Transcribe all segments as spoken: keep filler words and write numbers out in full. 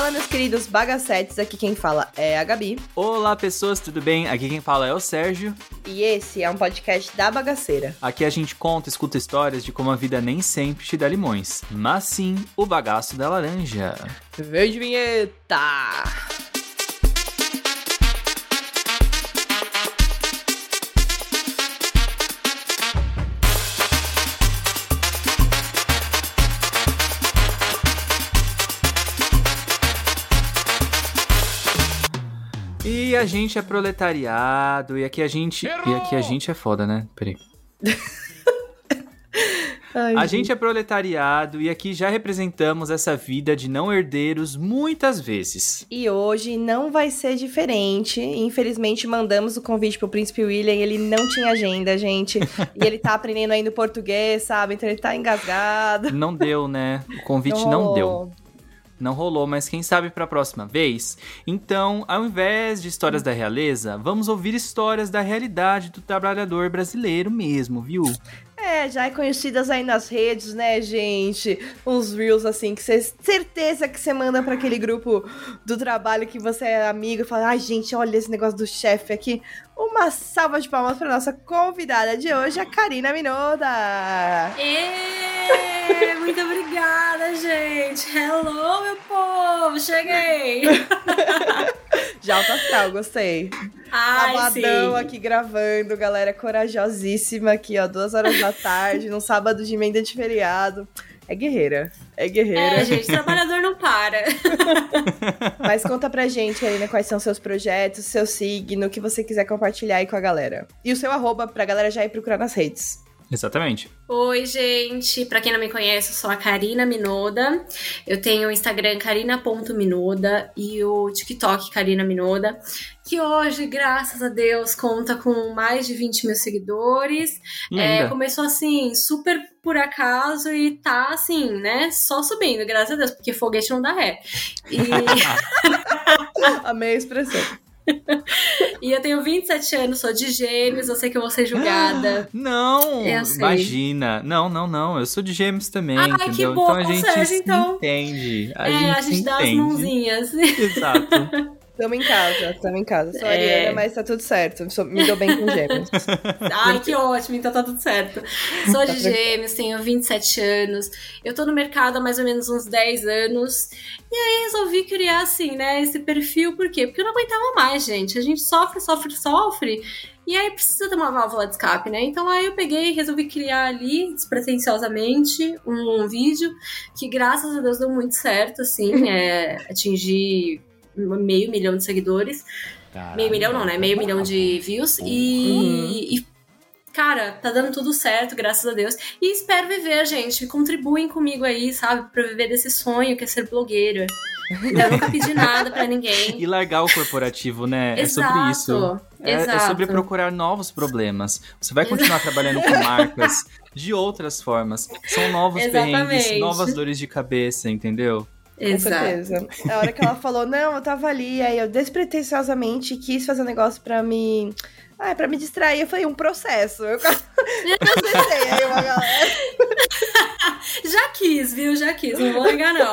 Fala, meus queridos bagacetes, aqui quem fala é a Gabi. Olá, pessoas, tudo bem? Aqui quem fala é o Sérgio. E esse é um podcast da Bagaceira. Aqui a gente conta e escuta histórias de como a vida nem sempre te dá limões, mas sim o bagaço da laranja. Vem de vinheta! E a gente é proletariado, e aqui a gente... Errou! E aqui a gente é foda, né? Peraí. Ai, a gente. gente é proletariado, e aqui já representamos essa vida de não herdeiros muitas vezes. E hoje não vai ser diferente. Infelizmente, mandamos o convite pro Príncipe William e ele não tinha agenda, gente. E ele tá aprendendo ainda português, sabe? Então ele tá engasgado. Não deu, né? O convite não, não deu. Não rolou, mas quem sabe pra próxima vez? Então, ao invés de histórias da realeza, vamos ouvir histórias da realidade do trabalhador brasileiro mesmo, viu? É, já é conhecidas aí nas redes, né, gente? Uns reels, assim, que você... Certeza que você manda pra aquele grupo do trabalho que você é amigo e fala, ai, gente, olha esse negócio do chefe aqui. Uma salva de palmas pra nossa convidada de hoje, a Karina Minoda. Êêê, muito obrigada, gente. Hello, meu povo, cheguei. Já alto astral, gostei. Ai, Sabadão sim. aqui gravando, galera corajosíssima aqui, ó, duas horas da tarde, num sábado de emenda de feriado. É guerreira, é guerreira. É, gente, trabalhador não para. Mas conta pra gente, Karina, quais são seus projetos, seu signo, o que você quiser compartilhar aí com a galera. E o seu arroba pra galera já ir procurar nas redes. Exatamente. Oi, gente. Pra quem não me conhece, eu sou a Karina Minoda. Eu tenho o Instagram karina ponto minoda e o TikTok Karina Minoda, que hoje, graças a Deus, conta com mais de vinte mil seguidores. É, começou assim, super por acaso e tá assim, né, só subindo, graças a Deus, porque foguete não dá ré. E... Amei a expressão. E eu tenho vinte e sete anos, sou de Gêmeos, eu sei que eu vou ser julgada. Não, eu sei. Imagina. Não, não, não, eu sou de Gêmeos também, Ai, entendeu? que bom, então a gente Sérgio, se então... entende. A é, gente a gente se dá entende. as mãozinhas. Exato. Tamo em casa, tamo em casa. Sou É. ariana, mas tá tudo certo. Sou- me dou bem com gêmeos. Ai, que ótimo, então tá tudo certo. Sou de Gêmeos, tenho vinte e sete anos. Eu tô no mercado há mais ou menos uns dez anos. E aí resolvi criar, assim, né, esse perfil. Por quê? Porque eu não aguentava mais, gente. A gente sofre, sofre, sofre. E aí precisa ter uma válvula de escape, né? Então aí eu peguei e resolvi criar ali, despretensiosamente, um, um vídeo que, graças a Deus, deu muito certo, assim. É, atingi meio milhão de seguidores. Caralho. Meio milhão não, né? Meio milhão de views. E, Uhum. e, cara, tá dando tudo certo, graças a Deus. E espero viver, gente. Contribuem comigo aí, sabe? Pra viver desse sonho que é ser blogueira. Eu nunca pedi nada pra ninguém. E largar o corporativo, né? É Exato, sobre isso. É, é exato. sobre procurar novos problemas. Você vai continuar trabalhando com marcas de outras formas. São novos Exatamente. perrengues, novas dores de cabeça, entendeu? Com Exato. certeza. A hora que ela falou, não, eu tava ali, aí eu despretensiosamente quis fazer um negócio pra me... Ah, pra me distrair, eu falei, um processo. Eu processei aí uma galera. Já quis, viu? Já quis, não vou negar, não.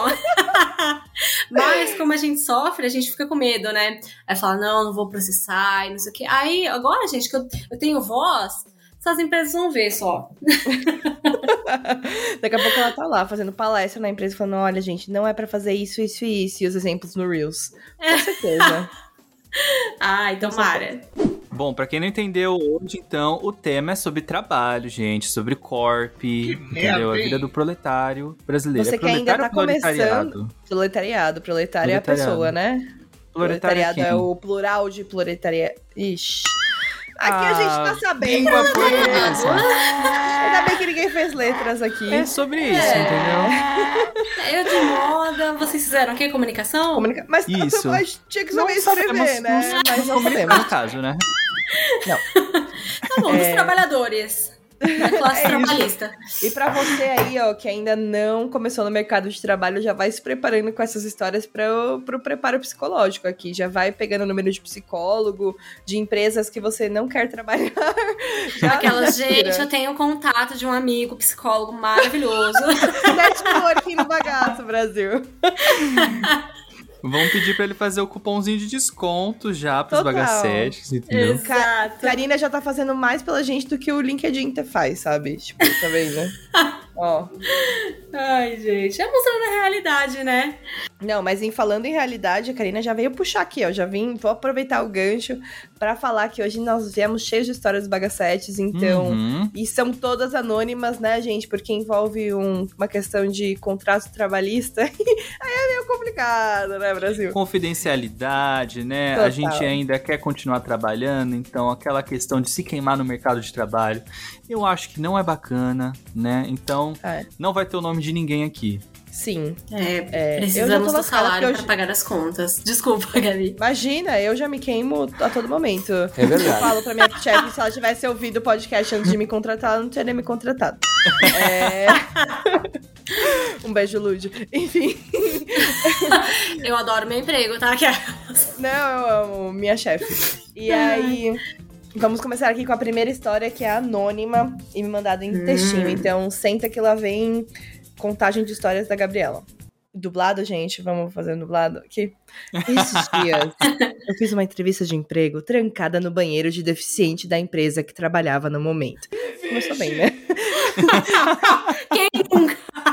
Mas, como a gente sofre, a gente fica com medo, né? Aí fala, não, não vou processar e não sei o quê. Aí, agora, gente, que eu, eu tenho voz, essas empresas vão ver só. Daqui a pouco ela tá lá, fazendo palestra na empresa, falando, olha, gente, não é pra fazer isso, isso e isso. E os exemplos no Reels. Com certeza. Ai, tomara. Bom, pra quem não entendeu hoje, então, o tema é sobre trabalho, gente, sobre corp, entendeu? A vida do proletário brasileiro. Você é que ainda proletário tá ou proletariado? começando... Proletariado. Proletário é a Proletariado. pessoa, né? Proletário é Proletariado é quem? o plural de proletariado. Ixi. Aqui a Ah, gente tá sabendo. língua portuguesa. Ainda bem que ninguém fez letras aqui. É sobre isso, É. entendeu? Eu de moda, vocês fizeram o quê? Comunicação? Comunica... Mas Isso. a gente tinha que Não saber sabemos, escrever, né? não Mas não comunicamos sabemos. no caso, né? Tá bom, dos É. trabalhadores. Da classe É isso. trabalhista. E pra você aí, ó, que ainda não começou no mercado de trabalho, já vai se preparando com essas histórias pro, pro preparo psicológico aqui. Já vai pegando o número de psicólogo, de empresas que você não quer trabalhar. Já, Aquelas, já gente, tira. eu tenho um contato de um amigo psicólogo maravilhoso. Networking no bagaço, Brasil. Vamos pedir pra ele fazer o cupomzinho de desconto já pros Total. bagacetes, entendeu? Exato. Karina já tá fazendo mais pela gente do que o LinkedIn faz, sabe? Tipo, tá vendo? Ó. Ai, gente. É mostrando a realidade, né? Não, mas em falando em realidade, a Karina já veio puxar aqui, ó. Já vim, vou aproveitar o gancho pra falar que hoje nós viemos cheios de histórias dos bagacetes, então... Uhum. E são todas anônimas, né, gente? Porque envolve um, uma questão de contrato trabalhista. Aí é meio complicado, né, Brasil? Confidencialidade, né? Total. A gente ainda quer continuar trabalhando, então aquela questão de se queimar no mercado de trabalho, eu acho que não é bacana, né? Então, É. não vai ter o nome de ninguém aqui. Sim. É, É, precisamos eu já tô do lascada salário porque pra eu- pagar as contas. Desculpa, Gabi. Imagina, eu já me queimo a todo momento. É verdade. Eu falo pra minha chefe, se ela tivesse ouvido o podcast antes de me contratar, ela não teria me contratado. É... um beijo, Lud. Enfim. Eu adoro meu emprego, tá? Que é- Não, eu amo minha chefe. E aí, vamos começar aqui com a primeira história, que é anônima e me mandada em textinho. Então, senta que lá vem contagem de histórias da Gabriela. Dublado, gente? Vamos fazer dublado aqui? Esses dias, eu fiz uma entrevista de emprego trancada no banheiro de deficiente da empresa que trabalhava no momento. Começou bem, né? Quem nunca?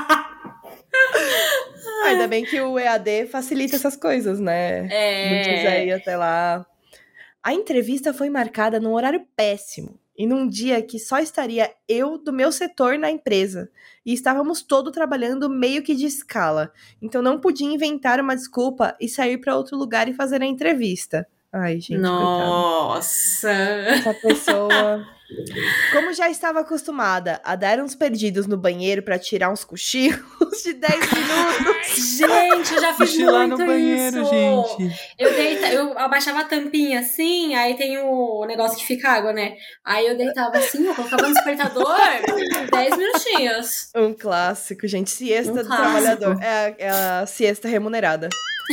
Ainda bem que o E A D facilita essas coisas, né? É. Não quiser ir até lá. A entrevista foi marcada num horário péssimo e num dia que só estaria eu do meu setor na empresa. E estávamos todos trabalhando meio que de escala. Então não podia inventar uma desculpa e sair para outro lugar e fazer a entrevista. Ai, gente, coitada. Nossa. Essa pessoa... Como já estava acostumada a dar uns perdidos no banheiro pra tirar uns cochilos de dez minutos. Gente, eu já fiz Cochilar muito no banheiro, isso. gente. Eu, deita, eu abaixava a tampinha assim, aí tem o negócio que fica água, né? Aí eu deitava assim, eu colocava no despertador, dez minutinhos. Um clássico, gente. Siesta Um do clássico. trabalhador. É a, é a siesta remunerada.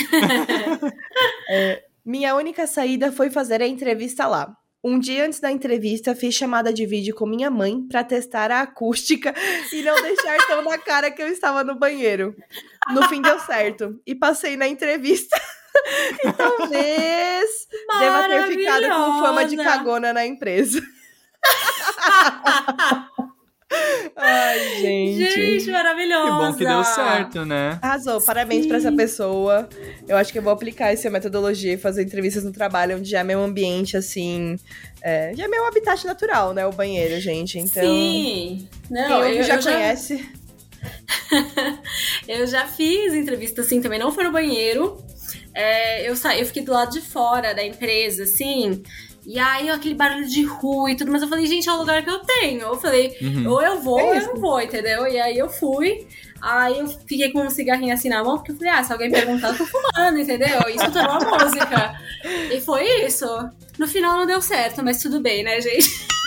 É, minha única saída foi fazer a entrevista lá. Um dia antes da entrevista, fiz chamada de vídeo com minha mãe pra testar a acústica e não deixar tão na cara que eu estava no banheiro. No fim deu certo. E passei na entrevista. E talvez deva ter ficado com fama de Maravilhosa. cagona na empresa. Ai, gente. Gente, maravilhosa. Que bom que deu certo, né? Arrasou, parabéns pra essa pessoa. Eu acho que eu vou aplicar essa metodologia e fazer entrevistas no trabalho, onde já é meu ambiente, assim. É, já é meu habitat natural, né? O banheiro, gente. Então. Sim. Não, Quem ouve eu, já eu conhece. Eu já fiz entrevista assim também, não foi no banheiro. É, eu, sa... eu fiquei do lado de fora da empresa, assim. E aí, aquele barulho de rua e tudo, mas eu falei, gente, é o lugar que eu tenho. Eu falei, Uhum. ou eu vou, É ou eu isso. não vou, entendeu? E aí eu fui. Aí eu fiquei com um cigarrinho assim na mão, porque eu falei, ah, se alguém perguntar, eu tô fumando, entendeu? E escutando uma música. E foi isso. No final não deu certo, mas tudo bem, né, gente?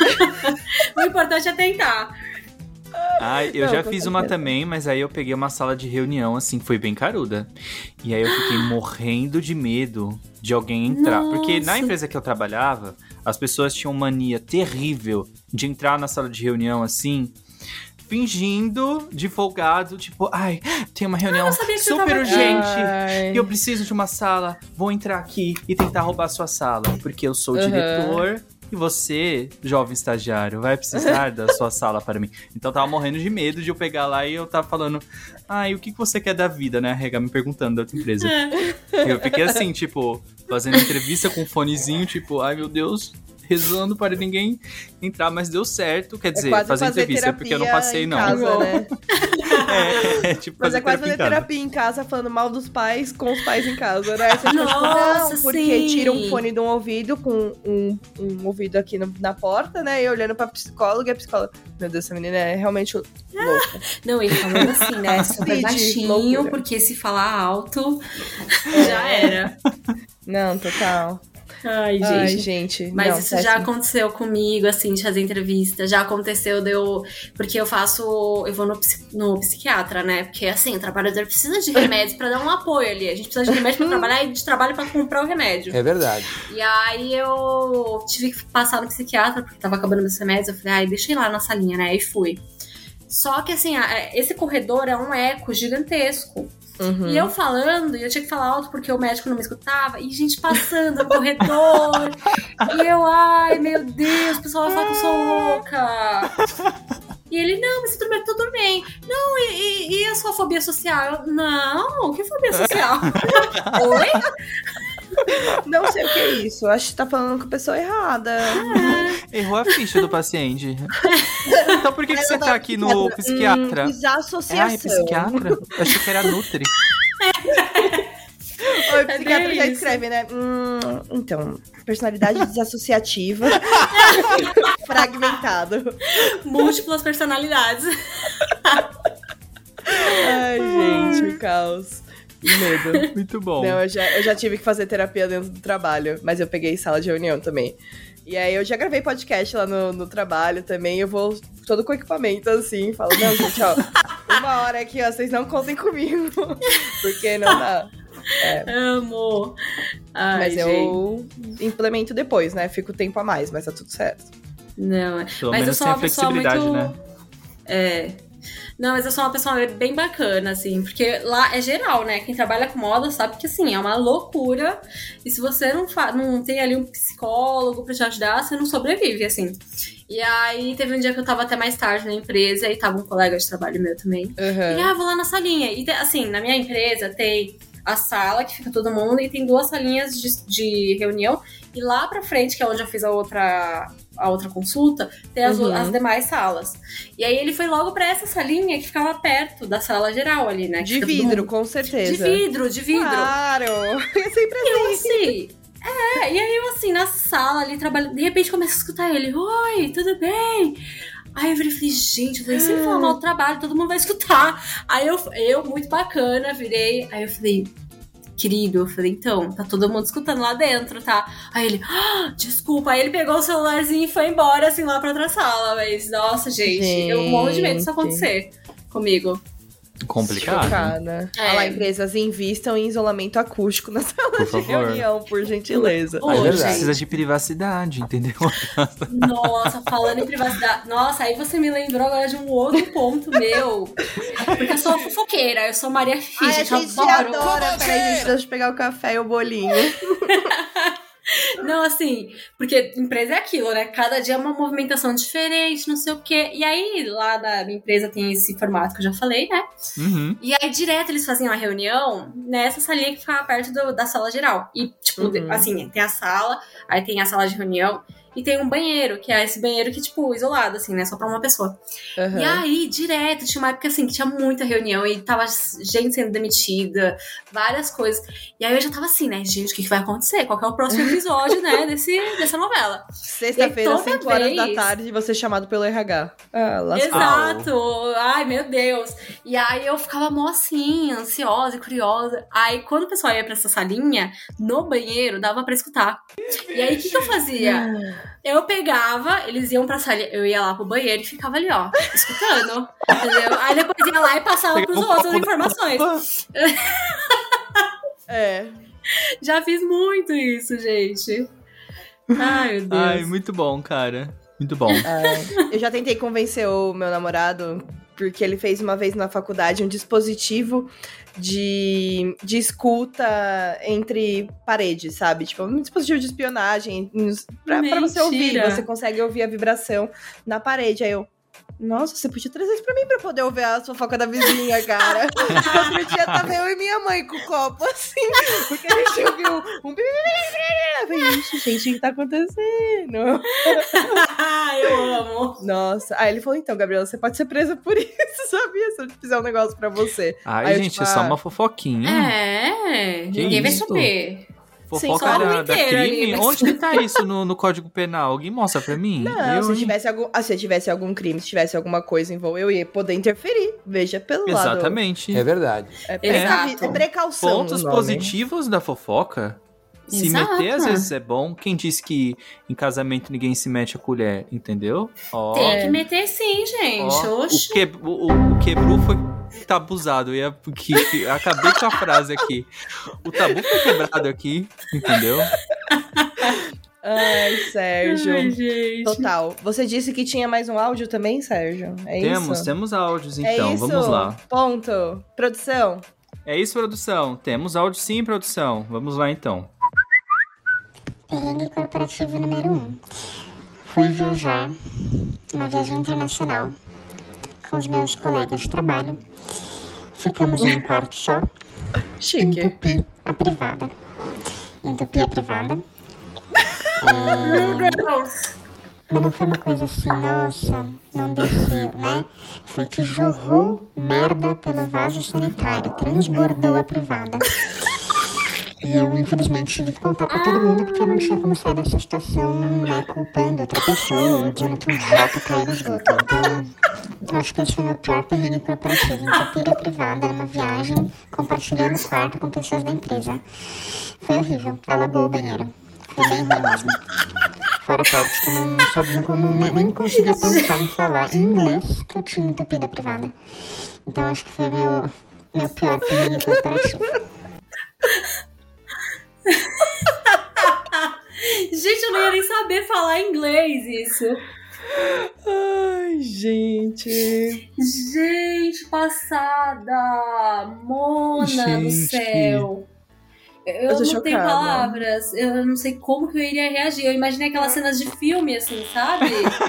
O importante é tentar. Ai, eu Não, já com fiz certeza. uma também, mas aí eu peguei uma sala de reunião, assim, foi bem caruda. E aí eu fiquei morrendo de medo de alguém entrar. Nossa. Porque na empresa que eu trabalhava, as pessoas tinham mania terrível de entrar na sala de reunião, assim, fingindo de folgado, tipo, ai, tem uma reunião eu sabia que você super tava aqui. urgente. Ai. E eu preciso de uma sala, vou entrar aqui e tentar roubar a sua sala, porque eu sou o Uhum. diretor e você, jovem estagiário, vai precisar da sua sala para mim. Então eu tava morrendo de medo de eu pegar lá e eu tava falando, ai, o que que você quer da vida, né? A Rega me perguntando da outra empresa. Eu fiquei assim, tipo, fazendo entrevista com um fonezinho, tipo, ai meu Deus, rezando para ninguém entrar, mas deu certo. Quer dizer, É quase fazer fazer entrevista, porque eu não terapia passei, em não. casa, né? É, é tipo Mas fazer é quase terapia fazer em casa. terapia em casa, falando mal dos pais com os pais em casa, né? Você fica, tipo, Nossa, não, porque sim. tira um fone de um ouvido com um, um ouvido aqui no- na porta, né? E olhando pra psicóloga, e a psicóloga, meu Deus, essa menina é realmente louca. Não, ele falando assim, né? Super Cid, baixinho, loucura. porque se falar alto, já era. Não, total. Ai, gente. Ai, gente. Mas não, isso péssimo. já aconteceu comigo, assim, de fazer entrevista. Já aconteceu de eu... Porque eu faço... Eu vou no, psi- no psiquiatra, né? Porque, assim, o trabalhador precisa de remédios pra dar um apoio ali. A gente precisa de remédio pra trabalhar e de trabalho pra comprar o remédio. É verdade. E aí eu tive que passar no psiquiatra, porque tava acabando meus remédios. Eu falei, ai, deixa eu ir lá na salinha, né? E fui. Só que, assim, a- esse corredor é um eco gigantesco. Uhum. E eu falando, e eu tinha que falar alto porque o médico não me escutava, e gente passando no corredor. E eu, ai, meu Deus, o pessoal vai falar que eu sou louca. E ele, não, mas tudo bem, tudo bem. Não, e, e, e a sua fobia social? Eu, não, que fobia social? Oi? Não sei o que é isso. Acho que tá falando com a pessoa errada. É. Errou a ficha do paciente. Então por que, que você tá aqui no psiquiatra? Hum, desassociação. Ai, psiquiatra? Eu achei que era Nutri. O psiquiatra já escreve, né? Hum, então, personalidade desassociativa. Fragmentado. Múltiplas personalidades. Ai, gente, o caos. Medo. Muito bom. Não, eu já, eu já tive que fazer terapia dentro do trabalho, mas eu peguei sala de reunião também. E aí eu já gravei podcast lá no, no trabalho também, eu vou todo com equipamento assim, falo, não, gente, ó, uma hora aqui, ó, vocês não contem comigo, porque não dá. É. Amo. Ai, mas gente. eu implemento depois, né? Fico tempo a mais, mas tá tudo certo. Não, é. Pelo mas menos eu sou tem uma a pessoa flexibilidade, muito... né? É. Não, mas eu sou uma pessoa bem bacana, assim, porque lá é geral, né? Quem trabalha com moda sabe que, assim, é uma loucura. E se você não, fa- não tem ali um psicólogo pra te ajudar, você não sobrevive, assim. E aí, teve um dia que eu tava até mais tarde na empresa e tava um colega de trabalho meu também. Uhum. E, ah, vou lá na salinha. E, assim, na minha empresa tem a sala que fica todo mundo e tem duas salinhas de, de reunião. E lá pra frente, que é onde eu fiz a outra, a outra consulta, tem as, Uhum. as demais salas. E aí ele foi logo pra essa salinha que ficava perto da sala geral ali, né? De vidro, com certeza. De vidro, de vidro. Claro! É sempre Eu assim. assim... É, e aí eu assim, na sala ali, trabalhando, de repente começo a escutar ele. Oi, tudo bem? Aí eu virei e falei, gente, eu falei, se ele falar mal do trabalho, todo mundo vai escutar. Aí eu, eu muito bacana, virei, aí eu falei... Querido, eu falei, então, tá todo mundo escutando lá dentro, tá? Aí ele, ah, desculpa. Aí ele pegou o celularzinho e foi embora, assim, lá pra outra sala. Mas, nossa, gente, Gente. eu morro de medo disso acontecer comigo. Complicado. Chocada. É. Olha lá, empresas invistam em isolamento acústico na sala Por de favor. reunião, por gentileza. Ô, A gente gente. precisa de privacidade, entendeu? Nossa, falando em privacidade. Nossa, aí você me lembrou agora de um outro ponto meu. Porque eu sou fofoqueira, eu sou Maria Fifi, Ai, a gente, eu gente adoro. adora. Peraí, gente, deixa eu pegar o café e o bolinho. Não, assim, porque empresa é aquilo, né? Cada dia é uma movimentação diferente, não sei o quê. E aí, lá na minha empresa tem esse formato que eu já falei, né? Uhum. E aí, direto, eles faziam a reunião nessa salinha que ficava perto do- da sala geral. E, tipo, Uhum. de- assim, tem a sala, aí tem a sala de reunião, e tem um banheiro, que é esse banheiro que, tipo, isolado, assim, né? Só pra uma pessoa. Uhum. E aí, direto, tinha uma época, assim, que tinha muita reunião, e tava gente sendo demitida, várias coisas. E aí eu já tava assim, né? Gente, o que, que vai acontecer? Qual que é o próximo episódio, né? Desse, dessa novela. Sexta-feira, E toda cinco horas da vez- tarde, você é chamado pelo R H. Ah, lascou. Exato! Ai, meu Deus! E aí eu ficava mó assim, ansiosa e curiosa. Aí quando o pessoal ia pra essa salinha, no banheiro, dava pra escutar. E aí o que, que eu fazia? Eu pegava, eles iam pra sala, eu ia lá pro banheiro e ficava ali, ó, escutando. Entendeu? Aí depois ia lá e passava pros Pegava um outros as copo da informações. É. Já fiz muito isso, gente. Ai, meu Deus. Ai, muito bom, cara. Muito bom. Ah, eu já tentei convencer o meu namorado, porque ele fez uma vez na faculdade um dispositivo de, de escuta entre paredes, sabe? Tipo, um dispositivo de espionagem pra, pra você ouvir. Mentira. Você consegue ouvir a vibração na parede. Aí eu, nossa, você podia trazer isso pra mim pra poder ouvir a fofoca da vizinha, cara. Outro dia tava eu e minha mãe com o copo, assim, porque a gente ouviu um... Eu falei, ixi, gente, o que tá acontecendo? Eu amo. Nossa. Aí ele falou, então, Gabriela, você pode ser presa por isso, sabia? Se eu fizer um negócio pra você. Ai, Aí eu, gente, tipo, é só ah, uma fofoquinha. É, Que ninguém vai isso? saber. Fofoca só o da, da inteiro ali, crime? mas- Onde que tá isso no, no Código Penal? Alguém mostra pra mim? Não, eu, se hein? tivesse, algum, ah, se tivesse algum crime, se tivesse alguma coisa envolvida, eu ia poder interferir. Veja pelo lado. Exatamente. É verdade. É, precavi- Exato. é precaução. Pontos o nome. positivos da fofoca. Se Exato. meter, às vezes é bom. Quem disse que em casamento ninguém se mete a colher, entendeu? Ó, Tem que meter sim, gente. ó, Oxi. o, que, o, o quebru foi tá abusado. Eu ia, que, que- acabei com a frase aqui. O tabu foi quebrado aqui, entendeu? Ai, Sérgio. Ai, gente. Total. Você disse que tinha mais um áudio também, Sérgio? É temos, isso? temos áudios, É então. isso? Vamos lá. Ponto. Produção. É isso, produção? Temos áudio sim, produção. Vamos lá, então. Perrengue corporativo número um. Fui viajar, uma viagem internacional, com os meus colegas de trabalho. Ficamos em um quarto só. Chique. Entupi a privada. Entupi a privada. Meu Deus! Mas não foi uma coisa assim, nossa, não desceu, né? Foi que jorrou merda pelo vaso sanitário, transbordou a privada. E eu, infelizmente, tive que contar pra todo mundo porque eu não tinha como sair dessa situação, né, culpando outra pessoa, dizendo que um jato caiu no esgoto. Então, acho que esse foi o meu pior perrengue corporativo. Entupir a privada numa viagem, compartilhando o quarto com pessoas da empresa. Foi horrível, alagou o banheiro. Foi bem ruim mesmo. Fora a parte que eu não sabia como, nem, nem conseguia pensar em falar em inglês que eu tinha entupido a privada. Então, acho que foi meu, meu pior perrengue corporativo. Gente, eu não ia nem saber falar inglês isso. Ai, gente. Gente, passada. Mona Gente. do céu. Eu, Eu tô não tenho chocada. palavras. Eu não sei como que eu iria reagir. Eu imaginei aquelas cenas de filme, assim, sabe?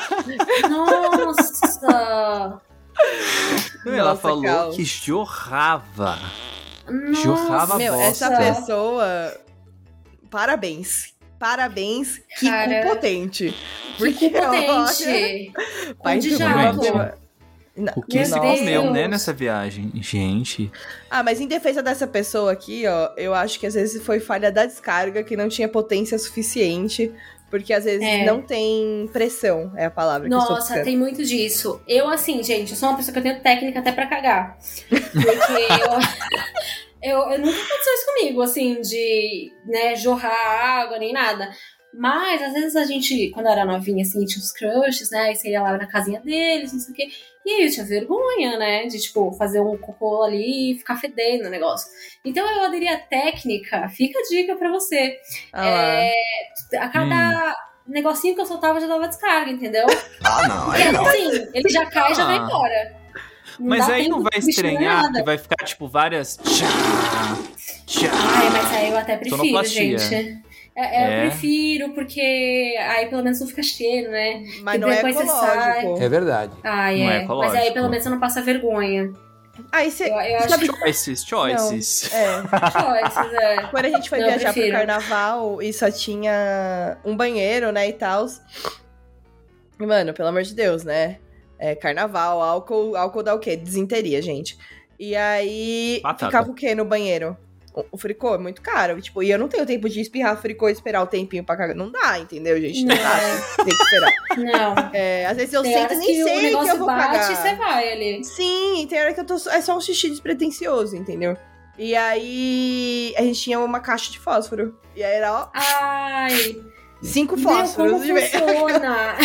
Nossa. Ela Nossa, falou Cal. que jorrava. Nossa. Jorrava Meu, bosta. essa pessoa... Parabéns. Parabéns. Que Cara, cu potente. Que Porque, cu potente. olha, Cu de ter jato. uma- Não, O que Meu se Deus. comeu, né, nessa viagem? Gente. Ah, mas em defesa dessa pessoa aqui, ó, eu acho que às vezes foi falha da descarga, que não tinha potência suficiente, porque às vezes É. não tem pressão, é a palavra que eu estou Nossa, buscando. tem muito disso. Eu, assim, gente, eu sou uma pessoa que eu tenho técnica até pra cagar. Porque eu, eu, eu nunca aconteceu isso comigo, assim, de, né, jorrar água nem nada. Mas, às vezes, a gente, quando eu era novinha, assim, tinha uns crushes, né? E você ia lá na casinha deles, não sei o quê. E aí eu tinha vergonha, né? De, tipo, fazer um cocô ali e ficar fedendo o negócio. Então, eu aderi à técnica. Fica a dica pra você. Ah lá. É, a cada negocinho que eu soltava, já dava descarga, entendeu? Ah, não, Porque, aí não. assim, ele já cai e já vai Ah. embora. Não Mas dá aí tempo não vai do bicho fazer estranhar nada. que vai ficar, tipo, várias... Tchá, tchá. Ai, mas aí eu até prefiro, Sonoplastia. gente. É, é, É? Eu prefiro, porque aí pelo menos não fica cheiro, né? Mas que não é depois você sai. ecológico. É verdade. Ai, Não é é. Mas ecológico. aí pelo menos você não passa vergonha. Aí você... Eu, eu acho sabe- que Choices, choices. É, choices, é. quando a gente foi Não, eu viajar pro prefiro. carnaval e só tinha um banheiro, né, e tal. E, mano, pelo amor de Deus, né? É carnaval, álcool, álcool dá o quê? Desinteria, gente. E aí, Batata. ficava o quê no banheiro? O, o fricô é muito caro. Tipo, e eu não tenho tempo de espirrar fricô e esperar o tempinho pra cagar. Não dá, entendeu, gente? Não, Não. dá. Tem que esperar. Não. É, às vezes eu Tem sento e horas nem que o sei que eu negócio vou bate cagar. e você vai ali. Sim, tem hora que eu tô. É só um xixi despretensioso, entendeu? E aí a gente tinha uma caixa de fósforo. E aí era, ó, Ai, cinco meu, fósforos como de vez. funciona?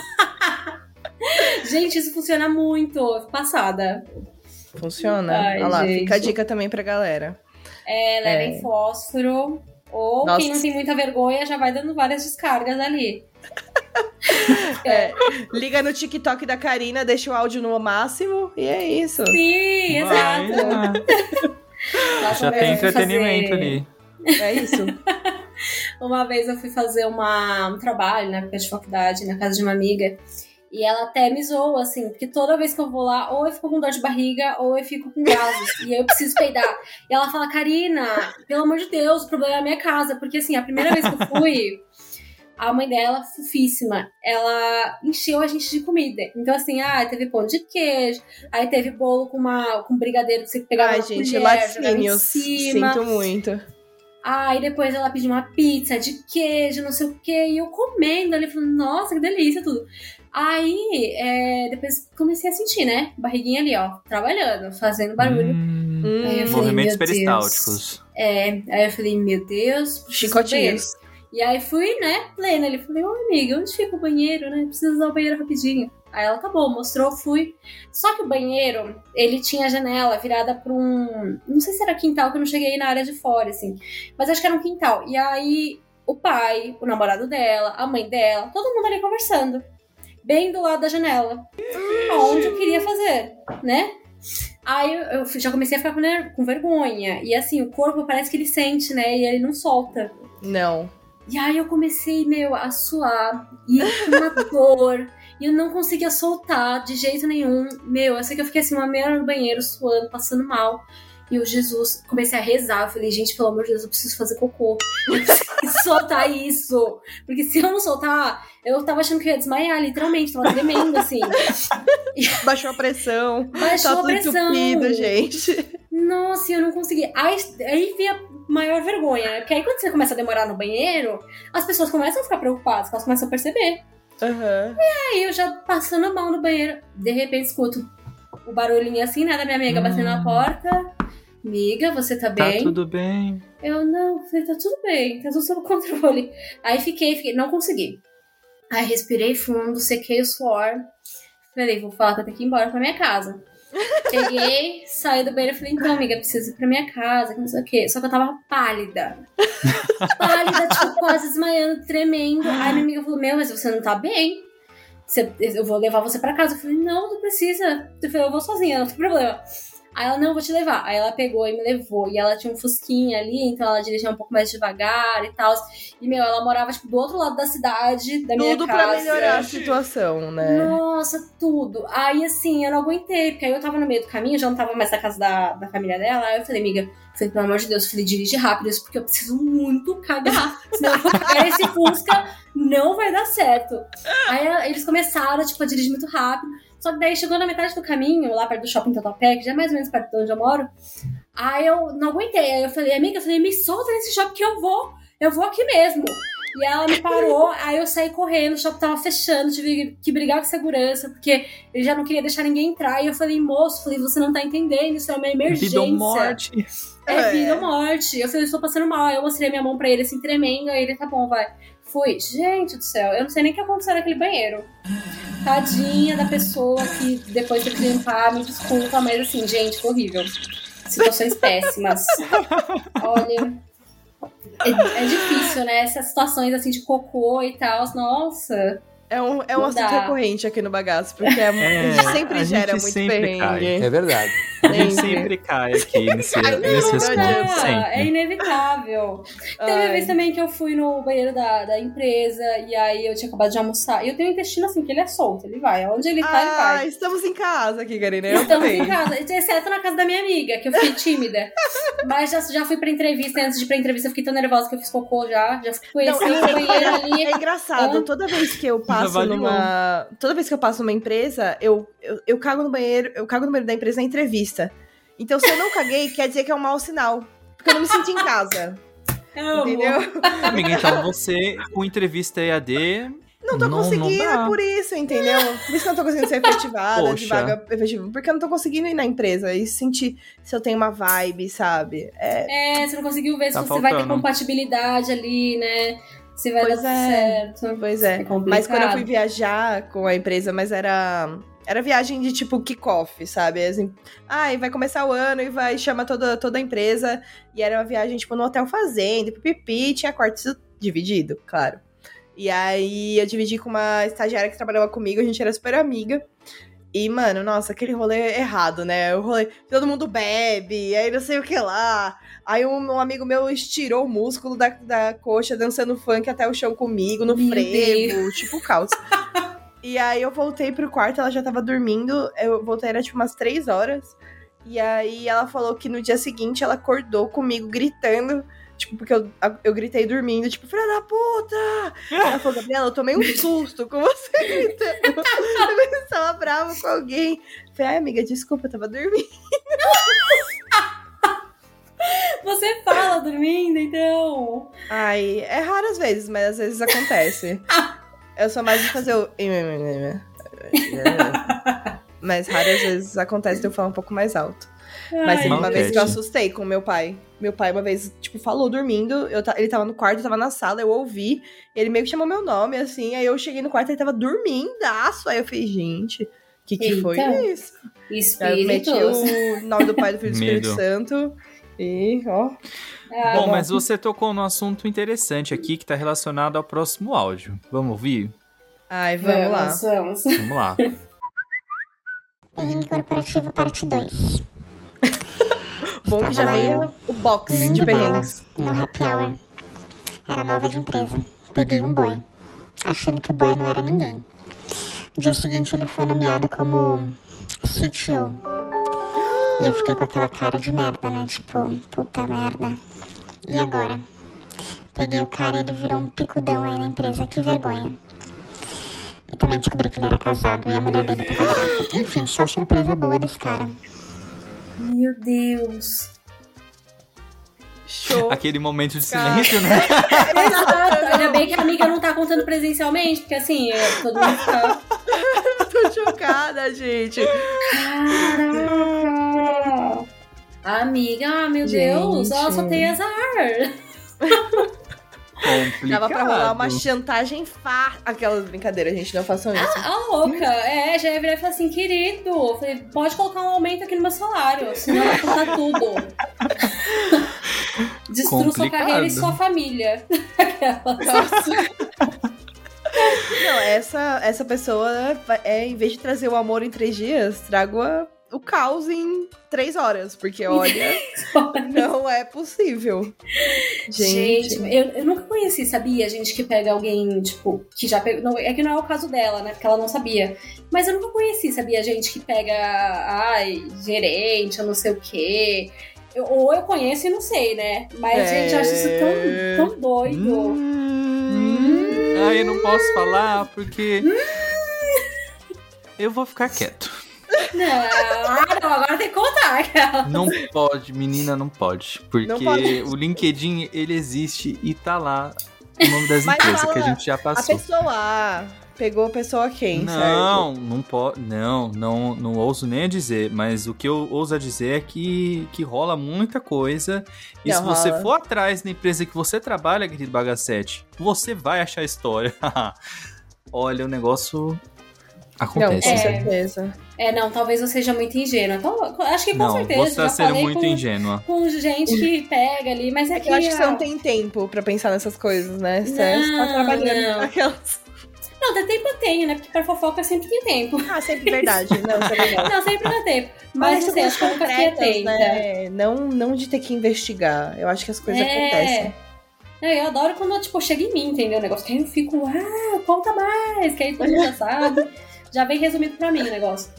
Gente, isso funciona muito. Eu fico passada. Funciona. Ai, Olha lá, gente. fica a dica também pra galera. É, levem É. fósforo. Ou Nossa. quem não tem muita vergonha já vai dando várias descargas ali. É, liga no TikTok da Karina, deixa o áudio no máximo e é isso. Sim, Vai, exato. né? Nossa, Já uma tem vez eu fui entretenimento fazer- ali. É isso. Uma vez eu fui fazer uma, um trabalho na época de faculdade, na casa de uma amiga. E ela até me zoou, assim, porque toda vez que eu vou lá, ou eu fico com dor de barriga, ou eu fico com gases. E aí eu preciso peidar. E ela fala, Karina, pelo amor de Deus, o problema é a minha casa. Porque, assim, a primeira vez que eu fui, a mãe dela, fofíssima, ela encheu a gente de comida. Então, assim, ah, teve pão de queijo, aí teve bolo com, uma, com brigadeiro que você pegava Ai, na gente, colher, jogava em laticínios. cima. Sinto muito. Aí depois ela pediu uma pizza de queijo, não sei o que, e eu comendo ali, falando, nossa, que delícia, tudo. Aí, é, depois comecei a sentir, né? Barriguinha ali, ó, trabalhando, fazendo barulho. Hum, Hum, Aí eu falei, movimentos meu Deus. peristálticos. É, aí eu falei, meu Deus, preciso do banheiro. chicotinhos. E aí fui, né, plena, ele falei, ô amiga, onde fica o banheiro, né? Preciso usar o banheiro rapidinho. Aí ela, tá bom, mostrou, fui. Só que o banheiro, ele tinha a janela virada pra um... Não sei se era quintal, que eu não cheguei aí na área de fora, assim. Mas acho que era um quintal. E aí, o pai, o namorado dela, a mãe dela, todo mundo ali conversando. Bem do lado da janela. Onde eu queria fazer, né? Aí eu, eu já comecei a ficar com, ner- com vergonha. E assim, o corpo parece que ele sente, né? E ele não solta. Não. E aí eu comecei, meu, a suar. E uma dor. E eu não conseguia soltar de jeito nenhum. Meu, eu sei que eu fiquei assim uma meia hora no banheiro, suando, passando mal. E eu, Jesus, comecei a rezar. Eu falei, gente, pelo amor de Deus, eu preciso fazer cocô. Eu preciso soltar isso. Porque se eu não soltar, eu tava achando que eu ia desmaiar, literalmente. Tava tremendo, assim. Baixou a pressão. Baixou tá a pressão. Entupido, gente. Nossa, eu não consegui. Aí, aí vem a maior vergonha, né? Porque aí quando você começa a demorar no banheiro, as pessoas começam a ficar preocupadas, elas começam a perceber. Uhum. E aí eu já passando mal no banheiro, de repente escuto o barulhinho assim, né, da minha amiga Hum. batendo na porta. Amiga, você tá bem? Tá tudo bem. Eu, não, falei, tá tudo bem, tá tudo sob controle. Aí fiquei, fiquei, não consegui. Aí respirei fundo, sequei o suor. Falei, vou falar que eu tenho que ir embora pra minha casa. Peguei, saí do banheiro e falei, então, amiga, preciso ir pra minha casa, que não sei o quê. Só que eu tava pálida. Pálida, tipo, quase desmaiando, tremendo. Aí minha amiga falou, meu, mas você não tá bem. Você, eu vou levar você pra casa. Eu falei, não, não precisa. Eu falei, eu vou sozinha, não tem problema. Aí ela, não, vou te levar. Aí ela pegou e me levou. E ela tinha um fusquinha ali, então ela dirigia um pouco mais devagar e tal. E, meu, ela morava, tipo, do outro lado da cidade, da minha Tudo casa. pra melhorar a situação, né? Nossa, tudo. Aí, assim, eu não aguentei, porque aí eu tava no meio do caminho, já não tava mais na casa da, da família dela. Aí eu falei, amiga, falei, pelo amor de Deus, falei, dirige rápido isso, porque eu preciso muito cagar. Senão eu vou cagar esse Fusca, não vai dar certo. Aí eles começaram, tipo, a dirigir muito rápido. Só que daí chegou na metade do caminho, lá perto do shopping Tatuapé, que já é mais ou menos perto de onde eu moro. Aí eu não aguentei. Aí eu falei, amiga, eu falei, me solta nesse shopping que eu vou. Eu vou aqui mesmo. E ela me parou, aí eu saí correndo, o shopping tava fechando, tive que brigar com segurança, porque ele já não queria deixar ninguém entrar. E eu falei, moço, falei, você não tá entendendo, isso é uma emergência. Vida ou morte. É, É. vida ou morte. Eu falei, estou passando mal. Aí eu mostrei a minha mão pra ele, assim, tremendo. Aí ele, tá bom, vai. Fui. Gente do céu, eu não sei nem o que aconteceu naquele banheiro. Tadinha da pessoa que depois teve que limpar, me desculpa, mas assim, gente, foi horrível. Situações péssimas. Olha, é, é difícil, né? Essas situações assim de cocô e tal, nossa. É um, é um Não assunto dá. recorrente aqui no Bagaço, porque é, É, a gente sempre a gera gente muito sempre perrengue. cai. É verdade. A gente sempre cai aqui nesse, Ai, nesse não, assunto. não adianta. É Sempre. inevitável. Teve Ai. uma vez também que eu fui no banheiro da, da empresa e aí eu tinha acabado de almoçar. E eu tenho um intestino assim, que ele é solto, ele vai. Onde ele tá, ele Ah, vai. estamos em casa aqui, Karina. Eu Estamos também. em casa, exceto na casa da minha amiga, que eu fiquei tímida. Mas já, já fui pra entrevista, e antes de ir pra entrevista eu fiquei tão nervosa que eu fiz cocô já. Já conheci Não, o banheiro ali. É engraçado, Ah. toda vez que eu passo avaliou. numa. Toda vez que eu passo numa empresa, eu, eu, eu cago no banheiro, eu cago no banheiro da empresa na entrevista. Então, se eu não caguei, quer dizer que é um mau sinal. Porque eu não me sinto em casa. Amo. Entendeu? Amiga, então você, com entrevista E A D... Não tô Não- conseguindo não dá. por isso, entendeu? Por isso que eu não tô conseguindo ser efetivada, de Poxa. vaga efetiva. Porque eu não tô conseguindo ir na empresa e sentir se eu tenho uma vibe, sabe? É, É, você não conseguiu ver Tá se você vai ter faltando. compatibilidade ali, né? Se vai Pois dar tudo é. certo. pois é. complicado. Mas quando eu fui viajar com a empresa, mas era. Era viagem de tipo kick-off, sabe? Assim, ah, e vai começar o ano e vai chamar toda, toda a empresa. E era uma viagem, tipo, no Hotel Fazenda, pipipi, tinha quarto dividido, claro. E aí eu dividi com uma estagiária que trabalhava comigo, a gente era super amiga. E, mano, nossa, aquele rolê errado, né? O rolê, todo mundo bebe, aí não sei o que lá. Aí um, um amigo meu estirou o músculo da, da coxa, dançando funk até o chão comigo, no Meu frevo, tipo caos. E aí eu voltei pro quarto, ela já tava dormindo, eu voltei, era tipo umas três horas. E aí ela falou que no dia seguinte ela acordou comigo gritando, tipo, porque eu, eu gritei dormindo, tipo, filha da puta! Ela falou, Gabriela, eu tomei um susto com você gritando. Eu estava brava com alguém. Eu falei, ai, amiga, desculpa, eu tava dormindo. Você fala dormindo, então. Ai, é raro às vezes, mas às vezes acontece. Eu sou mais de fazer o... Mas raras vezes acontece de eu falar um pouco mais alto. Mas teve Ai, uma Maltete. vez que eu assustei com meu pai. Meu pai uma vez, tipo, falou dormindo. Eu ta- ele tava no quarto, eu tava na sala, eu ouvi. Ele meio que chamou meu nome, assim. Aí eu cheguei no quarto, ele tava dormindaço. Aí eu falei, gente, o que que foi Eita. isso? Aí eu meti Espíritos. o nome do Pai, do Filho e do Espírito Medo. Santo. E, ó... Ah, Bom, mas você tocou num assunto interessante aqui que tá relacionado ao próximo áudio. Vamos ouvir? Ai, vamos lá. vamos. Vamos lá. Perrengue corporativo parte dois. Bom que já veio o box de perrengues. No happy hour. Era nova de empresa. Peguei um boy, achando que o boy não era ninguém. No dia seguinte ele foi nomeado como C T O. E eu fiquei com aquela cara de merda, né? Tipo, puta merda. E agora? Peguei o cara e ele virou um picudão aí na empresa, que vergonha. E também descobri que ele era casado e a mulher dele tava grávida. Enfim, só surpresa boa desse cara. Meu Deus. Show. Aquele momento de silêncio, né? Exato. Ainda bem que a amiga não tá contando presencialmente, porque assim, é, todo mundo fica... Tô chocada, gente. Caraca. Amiga, meu Gente. Deus, ela só tem azar. Complicado. Dava pra rolar uma chantagem fácil. Aquelas brincadeiras, gente, não façam isso. Ah, a louca. É, já ia virar e falar assim, querido, eu falei, pode colocar um aumento aqui no meu salário, senão vai contar tudo. Destrua sua carreira e sua família. Nossa. Não, essa, essa pessoa, é, em vez de trazer o amor em três dias, trago a, o caos em três horas. Porque, olha, não é possível. Gente, Gente eu, eu nunca conheci, sabia? Gente que pega alguém, tipo, que já pegou... Não, é que não é o caso dela, né? Porque ela não sabia. Mas eu nunca conheci, sabia? Gente que pega, ai, gerente, eu não sei o quê... Eu, ou eu conheço e não sei, né? Mas, é... gente, eu acho isso tão, tão doido. Hum... Ah, eu não posso falar porque... eu vou ficar quieto. Não, não, agora tem que contar. Não pode, menina, não pode. Porque Não pode. o LinkedIn, ele existe e tá lá o nome das Mas empresas fala, que a gente já a passou. pessoa A pegou a pessoa quem, Não, não pode. Não, não, não ouso nem a dizer. Mas o que eu ouso a dizer é que, que rola muita coisa. E Não, se você rola. for atrás da empresa que você trabalha, querido Bagacete, você vai achar a história. Olha, o negócio acontece. Não, com É. certeza. É, não, talvez eu seja muito ingênua. Então, acho que com Não, certeza. você tá já sendo falei muito com, ingênua. com gente que pega ali, mas é, É que... que eu acho que você ah, não tem tempo pra pensar nessas coisas, né? Você Não, tá trabalhando não. naquelas... Não, tem tempo eu tenho, né? Porque pra fofoca sempre tem tempo. Ah, sempre verdade. Não, isso é verdade. Não, sempre dá tempo. Mas, são assim, acho que eu nunca fiquei concretas, atenta. né? Não, não de ter que investigar. Eu acho que as coisas É. acontecem. Não, eu adoro quando, tipo, chega em mim, entendeu? O negócio que aí eu fico, ah, conta mais, que aí todo mundo já sabe. Já vem resumido pra mim o negócio.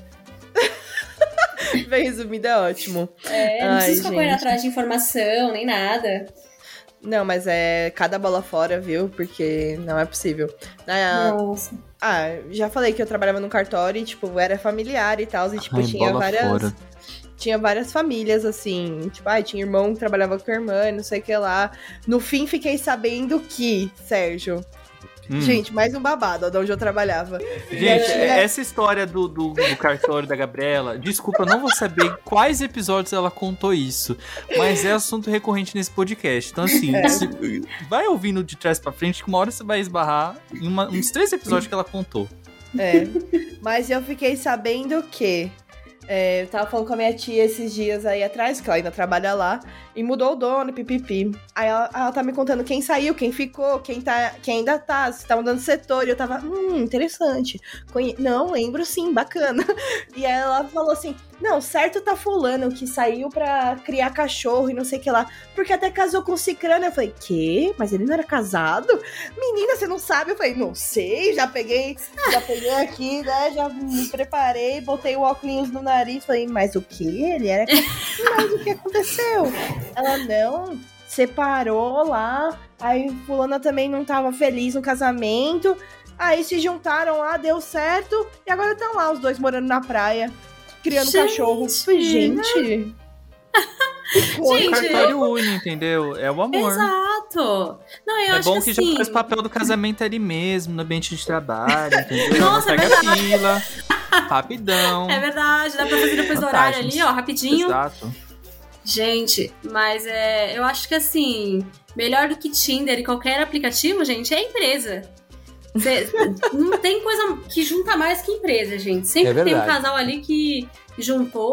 Bem resumido, é ótimo. É, não Ai, preciso ficar correndo gente. atrás de informação, nem nada. Não, mas é cada bola fora, viu? Porque não é possível. Ah, Nossa. ah, já falei que eu trabalhava num cartório e, tipo, era familiar e tal. E, tipo, Ai, tinha bola várias... fora. Tinha várias famílias, assim. Tipo, ah, tinha irmão que trabalhava com a irmã e não sei o que lá. No fim, fiquei sabendo que, Sérgio... Hum. Gente, mais um babado, ó, de onde eu trabalhava. Gente, É. essa história do, do, do cartório da Gabriela, desculpa, eu não vou saber quais episódios ela contou isso, mas é assunto recorrente nesse podcast. Então, assim, É. se- vai ouvindo de trás pra frente, que uma hora você vai esbarrar em uma- uns três episódios que ela contou. É. Mas eu fiquei sabendo que... é, eu tava falando com a minha tia esses dias aí atrás, que ela ainda trabalha lá, e mudou o dono, pipipi. Aí ela, ela tá me contando quem saiu, quem ficou, quem, tá, quem ainda tá, se tá mudando de setor. E eu tava, hum, interessante. Conhe... Não, lembro sim, bacana. E aí ela falou assim, não, certo tá fulano que saiu pra criar cachorro e não sei o que lá, porque até casou com o cicrano. Eu falei, quê? Mas ele não era casado? Menina, você não sabe? Eu falei, não sei, já peguei, já peguei aqui, né, já me preparei, botei o óculos no nariz, falei, mas o que? Ele era... Mas o que aconteceu? Ela, não, separou lá, aí fulana também não tava feliz no casamento, aí se juntaram lá, deu certo, e agora estão lá os dois morando na praia, criando Gente. cachorro. Eu falei, gente... O Gente, cartório une, entendeu? É o amor. Exato. Não, eu É acho bom que que assim... já faz papel do casamento ali mesmo, no ambiente de trabalho, entendeu? Nossa, Não é pega fila, rapidão. É verdade, dá pra fazer depois do horário ali, ó, rapidinho. Exato. Gente, mas é, eu acho que assim, melhor do que Tinder e qualquer aplicativo, gente, é a empresa. Cê- não tem coisa que junta mais que empresa, gente. Sempre É tem um verdade. casal ali que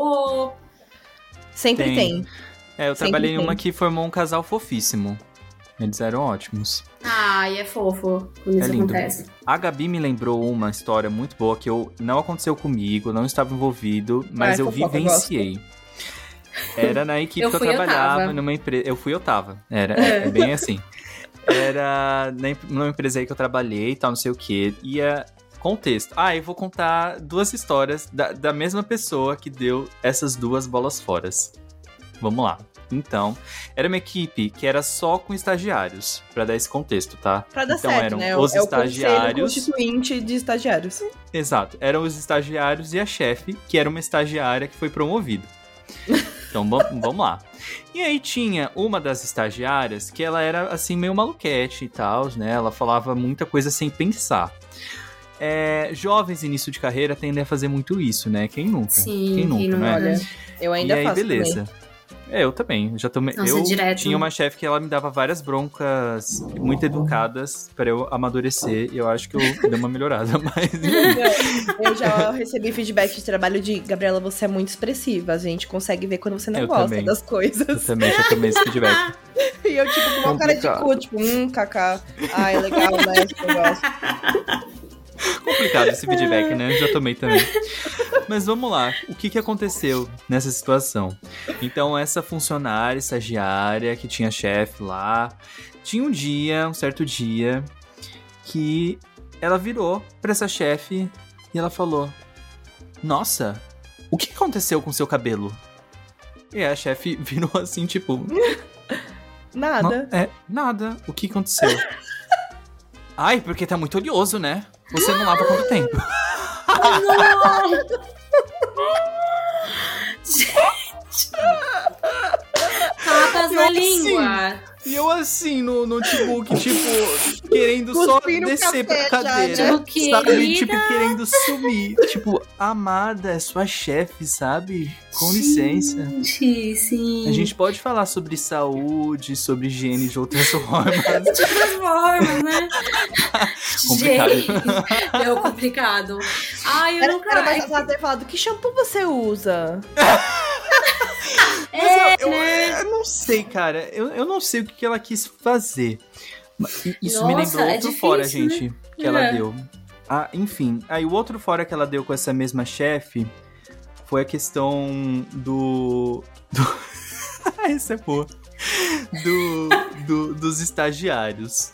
juntou. Sempre Tem. tem. É, eu Sempre trabalhei em tem. uma que formou um casal fofíssimo. Eles eram ótimos. Ai, é fofo quando isso É lindo. acontece. A Gabi me lembrou uma história muito boa que eu não aconteceu comigo, não estava envolvido, mas Ah, eu fofoca, vivenciei. Era na equipe Eu que eu fui, eu trabalhava, tava. numa empresa. Eu fui, eu tava. Era é, é bem assim. Era na, em- numa empresa aí que eu trabalhei e tal, não sei o quê. Ia. Contexto. Ah, eu vou contar duas histórias da, da mesma pessoa que deu essas duas bolas fora. Vamos lá. Então, era uma equipe que era só com estagiários, pra dar esse contexto, tá? Pra dar então certo, eram né? os é o estagiários. conselho constituinte de estagiários. Exato, eram os estagiários e a chefe, que era uma estagiária que foi promovida. Então, bom, vamos lá. E aí tinha uma das estagiárias que ela era, assim, meio maluquete e tal, né? Ela falava muita coisa sem pensar. É, jovens início de carreira tendem a fazer muito isso, né? Quem nunca? Sim, Quem nunca, quem não né? Olha, eu ainda e aí, faço beleza. É, eu também. Eu já tomei. Nossa, eu direto. tinha uma chefe que ela me dava várias broncas muito educadas pra eu amadurecer. E eu acho que eu dei uma melhorada, mas. Eu, eu já recebi feedback de trabalho de Gabriela, você é muito expressiva. A gente consegue ver quando você não Eu gosta também. das Eu coisas. também já tomei esse feedback. E eu, tipo, com uma cara de Complicado. cu, tipo, hum, kaká. Ah, é legal, né? Esse negócio. Complicado esse feedback, né? Já tomei também. Mas vamos lá. O que, que aconteceu nessa situação? Então, essa funcionária, estagiária, que tinha chefe lá, tinha um dia, um certo dia, que ela virou pra essa chefe e ela falou: Nossa, o que aconteceu com seu cabelo? E a chefe virou assim, tipo... Nada. "Não, é, nada. O que aconteceu? Ai, porque tá muito oleoso, né? Você não lava quanto tempo? Papas Eu na assim, língua. E eu assim, no notebook, tipo, querendo só Cuspir no descer café pra já, cadeira. né? Tipo, Sabe? querida. Tipo, querendo sumir. Tipo, amada, é sua chefe, sabe? Com licença. Gente, sim. A gente pode falar sobre saúde, sobre higiene de outras formas. De outras formas, né? Complicado. Gente, deu complicado. Ai, eu Era, nunca... era mais fácil ela ter falado, que shampoo você usa? Mas É, eu, eu, né? eu não sei, cara. Eu, eu não sei o que, que ela quis fazer. Mas Isso me Nossa, lembrou é outro difícil, fora, né? gente, que É. ela deu. Ah, enfim. Aí o outro fora que ela deu com essa mesma chefe foi a questão do... do... Essa é boa. Do, do, dos estagiários.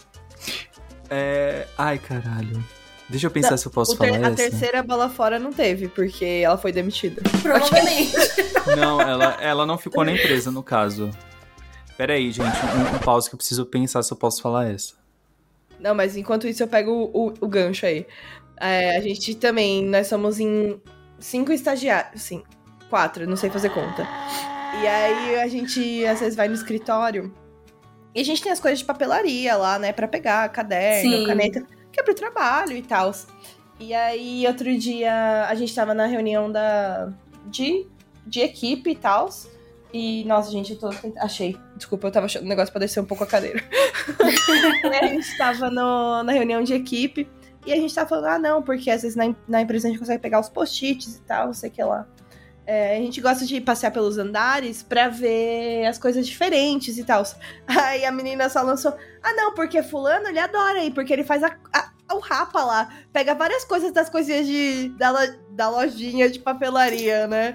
É... Ai, caralho. Deixa eu pensar Não, se eu posso O ter- falar a essa. terceira bola fora não teve, porque ela foi demitida. Provavelmente. Não, ela, ela não ficou na empresa, no caso. Pera aí, gente. Um, um pause que eu preciso pensar se eu posso falar essa. Não, mas enquanto isso eu pego o, o, o gancho aí. É, a gente também, nós somos em cinco estagiários, sim, quatro, não sei fazer conta. E aí a gente às vezes vai no escritório e a gente tem as coisas de papelaria lá, né, pra pegar, caderno, Sim. caneta, que é pro trabalho e tal. E aí outro dia a gente tava na reunião da de, de equipe e tal. E, nossa, gente, eu tô... Achei. Desculpa, eu tava achando um negócio pra descer um pouco a cadeira. E a gente tava no, na reunião de equipe e a gente tava falando, ah, não, porque às vezes na, na empresa a gente consegue pegar os post-its e tal, não sei o que lá. É, a gente gosta de passear pelos andares pra ver as coisas diferentes e tal. Aí a menina só lançou, ah, não, porque fulano, ele adora ir, porque ele faz a, a, o rapa lá, pega várias coisas das coisinhas de, da, lo- da lojinha de papelaria, né?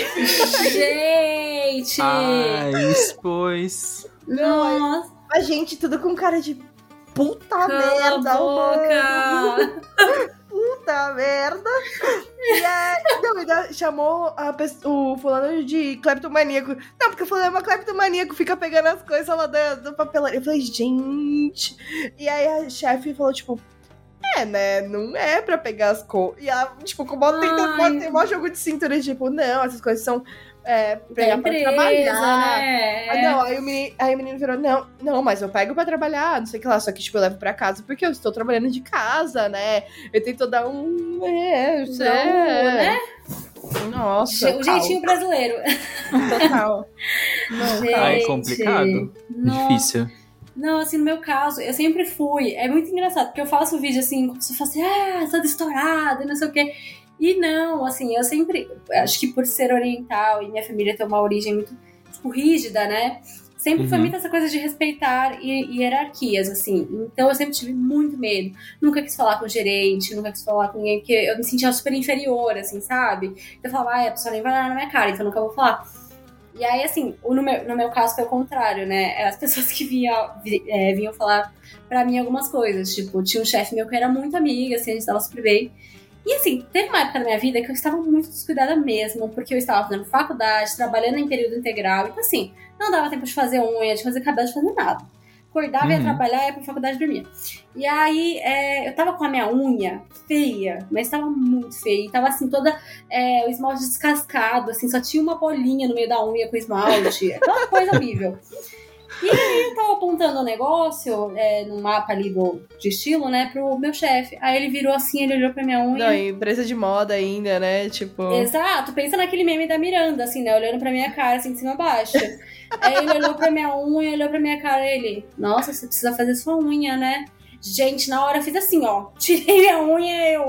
Gente! Ai, expôs. Nossa, A gente tudo com cara de puta cala a merda, mano. boca! Puta merda. E aí, não, ainda chamou a pessoa, o fulano de cleptomaníaco. Não, porque o fulano é uma cleptomaníaco, fica pegando as coisas lá da, do papelaria. Eu falei, gente. E aí a chefe falou, tipo, é, né? Não é pra pegar as coisas. E ela, tipo, com uma tenta, Ai. tem um jogo de cintura, tipo, não, essas coisas são é, Da pegar pra empresa, trabalhar. né? Ah, não, aí o, menino, aí o menino virou, não, não, mas eu pego pra trabalhar, não sei o que lá, só que, tipo, eu levo pra casa porque eu estou trabalhando de casa, né? Eu tento dar um... É, Não, é. né? Nossa, Je- O jeitinho brasileiro. total. Não, Gente. Ai, complicado. Nossa. Difícil. Não, assim, no meu caso, eu sempre fui. É muito engraçado, porque eu faço vídeo assim, como se eu fosse, ah, toda estourada, não sei o quê. E não, assim, eu sempre. Acho que por ser oriental e minha família ter uma origem muito, tipo, rígida, né? Sempre Uhum. foi muito essa coisa de respeitar hi- hierarquias, assim. Então eu sempre tive muito medo. Nunca quis falar com o gerente, nunca quis falar com ninguém, porque eu me sentia super inferior, assim, sabe? Então eu falava, ai, a pessoa nem vai olhar na minha cara, então eu nunca vou falar. E aí, assim, o- no meu, no meu caso foi o contrário, né? As pessoas que vinham, vi- é, vinham falar pra mim algumas coisas. Tipo, tinha um chefe meu que era muito amiga, assim, a gente tava super bem. E assim, teve uma época da minha vida que eu estava muito descuidada mesmo, porque eu estava fazendo faculdade, trabalhando em período integral. Então, assim, não dava tempo de fazer unha, de fazer cabelo, de fazer nada. Acordava, ia Uhum. trabalhar, ia pra faculdade e dormia. E aí, é, eu tava com a minha unha feia, mas tava muito feia. E tava assim, toda é, o esmalte descascado, assim, só tinha uma bolinha no meio da unha com esmalte. Aquela coisa horrível. E aí eu tava apontando o negócio é, no mapa ali do, de estilo, né, pro meu chefe. Aí ele virou assim, ele olhou pra minha unha. Não, e empresa de moda ainda, né? Tipo. Exato, pensa naquele meme da Miranda, assim, né, olhando pra minha cara, assim, de cima a baixo. Aí ele olhou pra minha unha, olhou pra minha cara e ele, nossa, você precisa fazer sua unha, né? Gente, na hora eu fiz assim, ó, tirei minha unha, eu...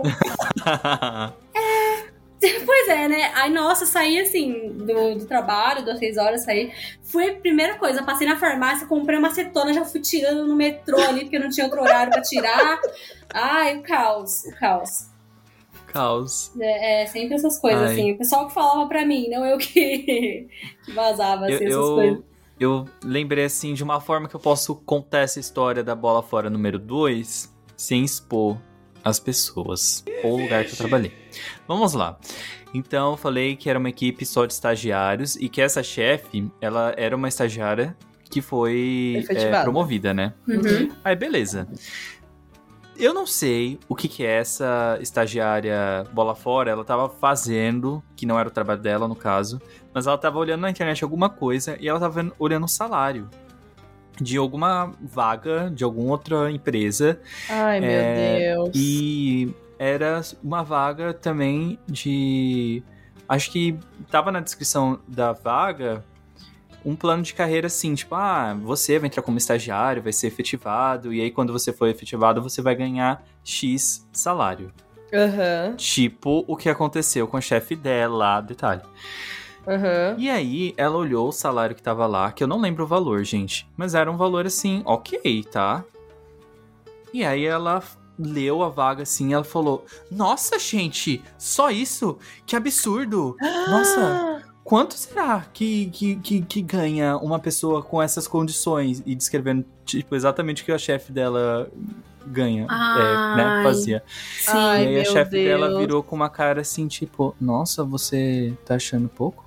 Pois é, né? Aí, nossa, saí assim, do, do trabalho, das seis horas, saí. Foi a primeira coisa, passei na farmácia, comprei uma acetona, já fui tirando no metrô ali, porque não tinha outro horário pra tirar. Ai, o caos, o caos. Caos. É, é sempre essas coisas, Ai. assim. O pessoal que falava pra mim, não eu que, que vazava, assim, Eu, essas eu, coisas. eu lembrei, assim, de uma forma que eu posso contar essa história da bola fora número dois sem expor as pessoas ou o lugar que eu trabalhei. Vamos lá. Então, eu falei que era uma equipe só de estagiários e que essa chefe, ela era uma estagiária que foi é, Efetivada. promovida, né? Uhum. Aí, beleza. Eu não sei o que que é essa estagiária bola fora, ela tava fazendo, que não era o trabalho dela, no caso, mas ela tava olhando na internet alguma coisa e ela tava vendo- olhando o salário de alguma vaga, de alguma outra empresa. Ai, meu É, Deus. E era uma vaga também de... Acho que tava na descrição da vaga um plano de carreira assim, tipo, ah, você vai entrar como estagiário, vai ser efetivado, e aí quando você for efetivado, você vai ganhar X salário. Aham, Tipo o que aconteceu com o chefe dela, detalhe. aham. E aí, ela olhou o salário que tava lá, que eu não lembro o valor, gente, mas era um valor assim, ok, tá? E aí ela leu a vaga assim, ela falou, nossa, gente, só isso? Que absurdo! Nossa, quanto será que, que, que, que ganha uma pessoa com essas condições? E descrevendo, tipo, exatamente o que a chefe dela ganha, é, né, Ai. fazia. Sim. Ai, e aí a meu chefe Deus. dela virou com uma cara assim, tipo, nossa, você tá achando pouco?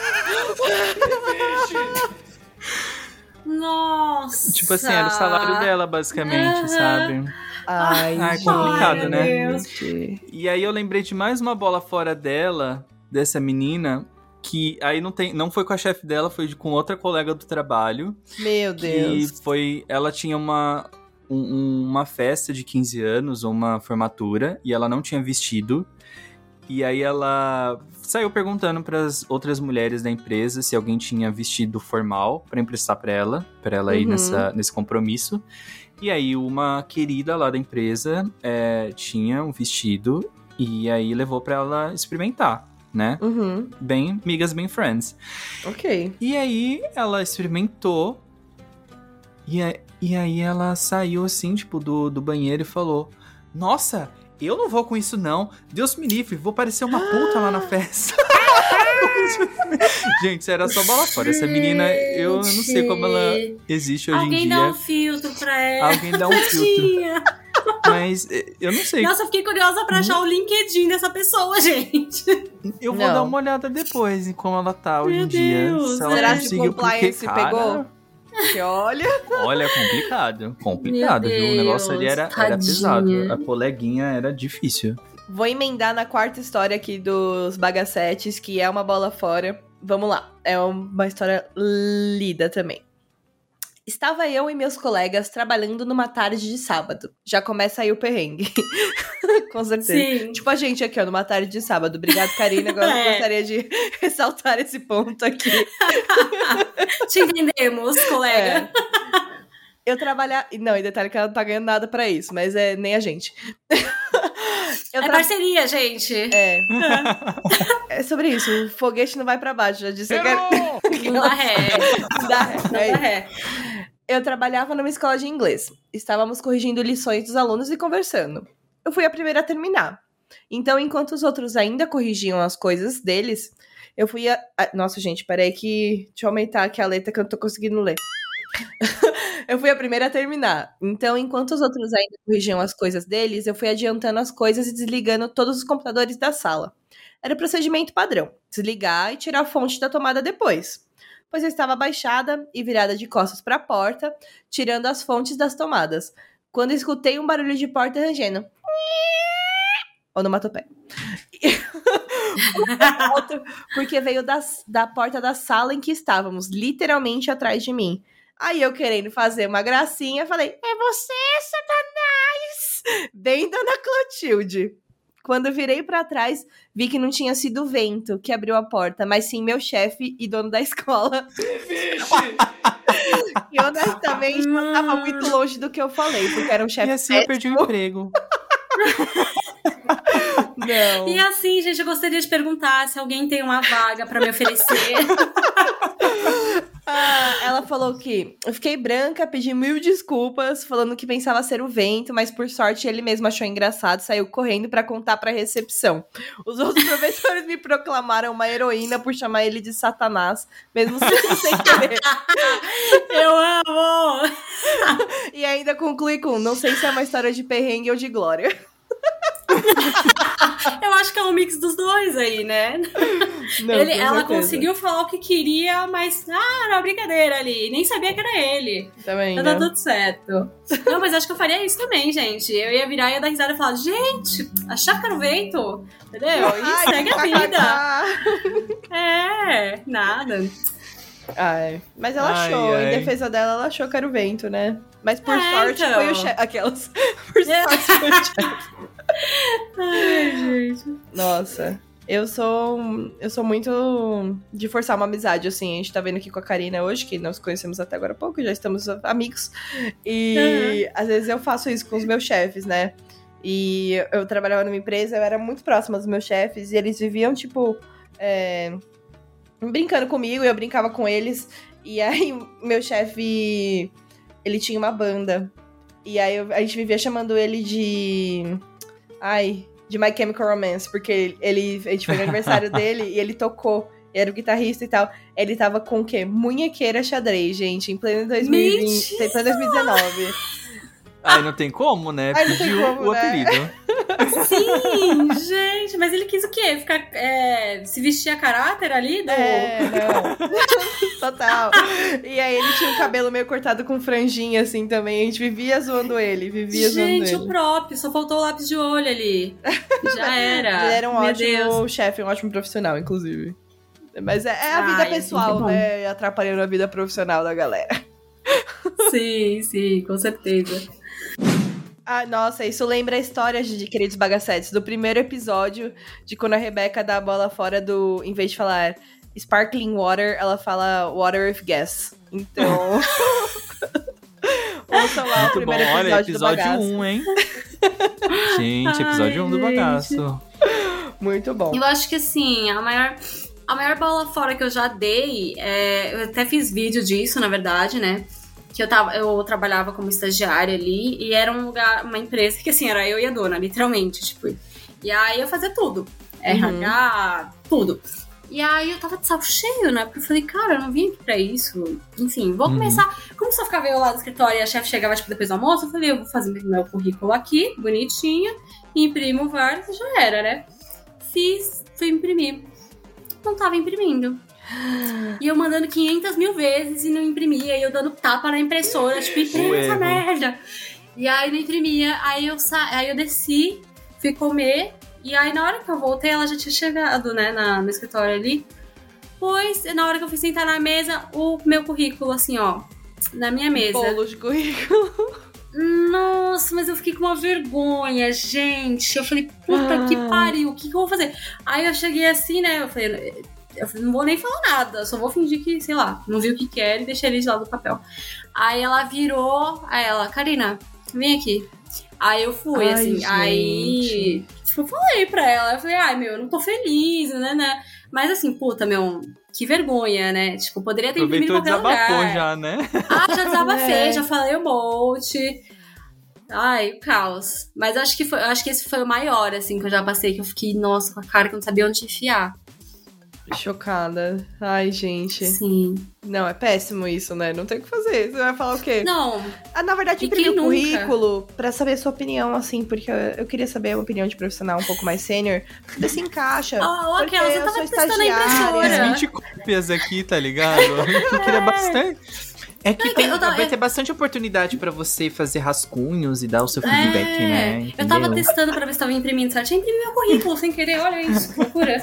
Nossa. Tipo assim, era o salário dela, basicamente, Aham. sabe? Ai, Ai, complicado, Ai, né? meu Deus. gente. E aí eu lembrei de mais uma bola fora dela, dessa menina, que aí não tem, não foi com a chefe dela, foi de- com outra colega do trabalho, Meu que Deus. foi, ela tinha uma um- um- uma festa de quinze anos, ou uma formatura, e ela não tinha vestido. E aí ela saiu perguntando para as outras mulheres da empresa se alguém tinha vestido formal para emprestar para ela, para ela ir Uhum. nessa, nesse compromisso. E aí uma querida lá da empresa é, tinha um vestido e aí levou para ela experimentar, né? Uhum, Bem, migas, bem friends. ok. E aí ela experimentou e, a- e aí ela saiu assim, tipo, do, do banheiro e falou, nossa, eu não vou com isso não, Deus me livre, vou parecer uma puta lá na festa. Gente, era só bola fora. Essa menina, eu não sei como ela existe hoje Alguém em dá um dia. filtro pra ela. Alguém dá um filtro. Tadinha. Mas eh, eu não sei. Nossa, eu fiquei curiosa pra achar o LinkedIn dessa pessoa, gente. Eu vou Não. dar uma olhada depois em como ela tá hoje Meu em dia. Deus, Se ela Será que o conseguiu, porque, compliance cara, pegou? Que olha. olha, complicado. Complicado, Meu viu? O negócio ali era, Deus, era tadinha. pesado. A coleguinha era difícil. Vou emendar na quarta história aqui dos bagacetes, que é uma bola fora. Vamos lá. É uma história lida também. Estava eu e meus colegas trabalhando numa tarde de sábado. Já começa aí o perrengue. Com certeza. Sim. Tipo a gente aqui, ó, numa tarde de sábado. Obrigado, Karina. Agora eu É. gostaria de ressaltar esse ponto aqui. Te entendemos, colega. É. Eu trabalhar. Não, e detalhe que ela não tá ganhando nada pra isso, mas é nem a gente. Eu É tra- parceria, gente. É. É sobre isso. O foguete não vai pra baixo, já disse. Eu quero... Não dá ré. Não dá ré. Não dá ré. Eu trabalhava numa escola de inglês. Estávamos corrigindo lições dos alunos e conversando. Eu fui a primeira a terminar. Então, enquanto os outros ainda corrigiam as coisas deles, eu fui a... Nossa, gente, peraí que... Deixa eu aumentar aqui a letra que eu não tô conseguindo ler. Eu fui a primeira a terminar. Então, enquanto os outros ainda corrigiam as coisas deles, eu fui adiantando as coisas e desligando todos os computadores da sala. Era o procedimento padrão. Desligar e tirar a fonte da tomada depois. Pois eu estava abaixada e virada de costas para a porta, tirando as fontes das tomadas, quando escutei um barulho de porta rangendo. Onomatopeia. Alto, porque veio das, da porta da sala em que estávamos, literalmente atrás de mim. Aí eu querendo fazer uma gracinha, falei, é você, Satanás! Bem Dona Clotilde. Quando virei pra trás, vi que não tinha sido o vento que abriu a porta, mas sim meu chefe e dono da escola. E honestamente, não estava muito longe do que eu falei, porque era um chefe. E assim péssimo. Eu perdi o emprego. Não. E assim, gente, eu gostaria de perguntar se alguém tem uma vaga pra me oferecer. Ah, ela falou que eu fiquei branca, pedi mil desculpas, falando que pensava ser o vento, mas por sorte ele mesmo achou engraçado, saiu correndo pra contar pra recepção. Os outros professores me proclamaram uma heroína por chamar ele de Satanás, mesmo sem querer. Eu amo! E ainda conclui com, não sei se é uma história de perrengue ou de glória. Eu acho que é um mix dos dois aí, né? Não, ele, ela certeza. conseguiu falar o que queria, mas ah, era uma brincadeira ali. Nem sabia que era ele. Também, então né? tá tudo certo. Não, mas acho que eu faria isso também, gente. Eu ia virar e ia dar risada e falar, gente, achava que era o vento. Entendeu? E Ai, segue a vida. É, nada. Ai, mas ela Ai, achou, ai. em defesa dela, ela achou que era o vento, né? Mas por É, sorte então. foi o chefe. Aquelas. Por É. sorte foi o chefe. Ai, gente. Nossa, eu sou. Eu sou muito de forçar uma amizade, assim. A gente tá vendo aqui com a Karina hoje, que nós conhecemos até agora há pouco, já estamos amigos. E às vezes eu faço isso com os meus chefes, né? E eu trabalhava numa empresa, eu era muito próxima dos meus chefes, e eles viviam, tipo. É, brincando comigo, e eu brincava com eles. E aí, meu chefe, ele tinha uma banda. E aí, eu, a gente vivia chamando ele de... Ai, de My Chemical Romance. Porque ele, a gente foi no aniversário dele e ele tocou. Era o guitarrista e tal. Ele tava com o quê? Munhequeira xadrez, gente. Em pleno dois mil e vinte, em pleno dois mil e dezenove. Ai, não tem como, né? Ai, não tem Pediu como, o né? apelido. Sim, gente, mas ele quis o quê? Ficar, é, se vestir a caráter ali? Do... É, não. Total. E aí ele tinha um cabelo meio cortado com franjinha, assim, também. A gente vivia zoando ele, vivia Gente, zoando o ele. próprio, só faltou o lápis de olho ali. Já era. Ele era um Meu ótimo Deus. chefe, um ótimo profissional, inclusive. Mas é, é a vida Ai, pessoal, que bom. né? Atrapalhando a vida profissional da galera. Sim, sim, com certeza. Ah, nossa, isso lembra a história de Queridos Bagacetes, do primeiro episódio, de quando a Rebeca dá a bola fora do... Em vez de falar sparkling water, ela fala water with gas. Então... Ouçam lá o Muito bom. primeiro episódio, Olha, do episódio bagaço. um, hein? Gente, episódio Ai, um do gente. bagaço. Muito bom. Eu acho que assim, a maior, a maior bola fora que eu já dei, é, eu até fiz vídeo disso, na verdade, né? Que eu, tava, eu trabalhava como estagiária ali e era um lugar, uma empresa que assim, era eu e a dona, literalmente, tipo. E aí eu fazia tudo. R H, tudo. E aí eu tava de saco cheio, né? Porque eu falei, cara, eu não vim aqui pra isso. Enfim, vou Uhum. começar. Como só ficava eu lá no escritório e a chefe chegava tipo, depois do almoço, eu falei, eu vou fazer meu currículo aqui, bonitinho, imprimo vários e já era, né? Fiz, fui imprimir. Não tava imprimindo. E eu mandando quinhentas mil vezes e não imprimia. E eu dando tapa na impressora, tipo, imprime essa erro. merda. E aí não imprimia. Aí eu, sa... aí eu desci, fui comer. E aí na hora que eu voltei, ela já tinha chegado, né, na... no escritório ali. Pois, na hora que eu fui sentar na mesa, o meu currículo, assim, ó, na minha mesa. Bolo de currículo. Nossa, mas eu fiquei com uma vergonha, gente. Eu falei, puta Ah. que pariu, o que, que eu vou fazer? Aí eu cheguei assim, né, eu falei, eu falei, não vou nem falar nada, só vou fingir que, sei lá, não vi o que quer e deixei ele de lado do papel. Aí ela virou, aí ela, Karina, vem aqui. Aí eu fui, Ai, assim, gente. aí tipo, eu falei pra ela, eu falei, ai, meu, eu não tô feliz, né, né? Mas assim, puta, meu, que vergonha, né? Tipo, poderia ter imprimido em Aproveitou e qualquer desabafou lugar. já, né? Ah, já desabafei, É. já falei um monte. Ai, o caos. Mas acho que, foi, acho que esse foi o maior, assim, que eu já passei, que eu fiquei, nossa, com a cara que eu não sabia onde enfiar. Chocada. Ai, gente. Sim. Não, é péssimo isso, né? Não tem o que fazer. Você vai falar o quê? Não, Ah, na verdade, E imprimir quem o nunca? currículo pra saber a sua opinião, assim, porque eu, eu queria saber a opinião de profissional um pouco mais sênior. Ver se encaixa. ó, ó, porque aquela, você eu tava sou testando a estagiária. impressora. vinte cópias aqui, tá ligado? Eu queria bastante. É que Não, tem- eu tava- vai ter bastante oportunidade pra você fazer rascunhos e dar o seu feedback, É, né? eu tava Entendeu? testando pra ver se tava imprimindo certo. Eu imprimi meu currículo sem querer, olha isso, que loucura.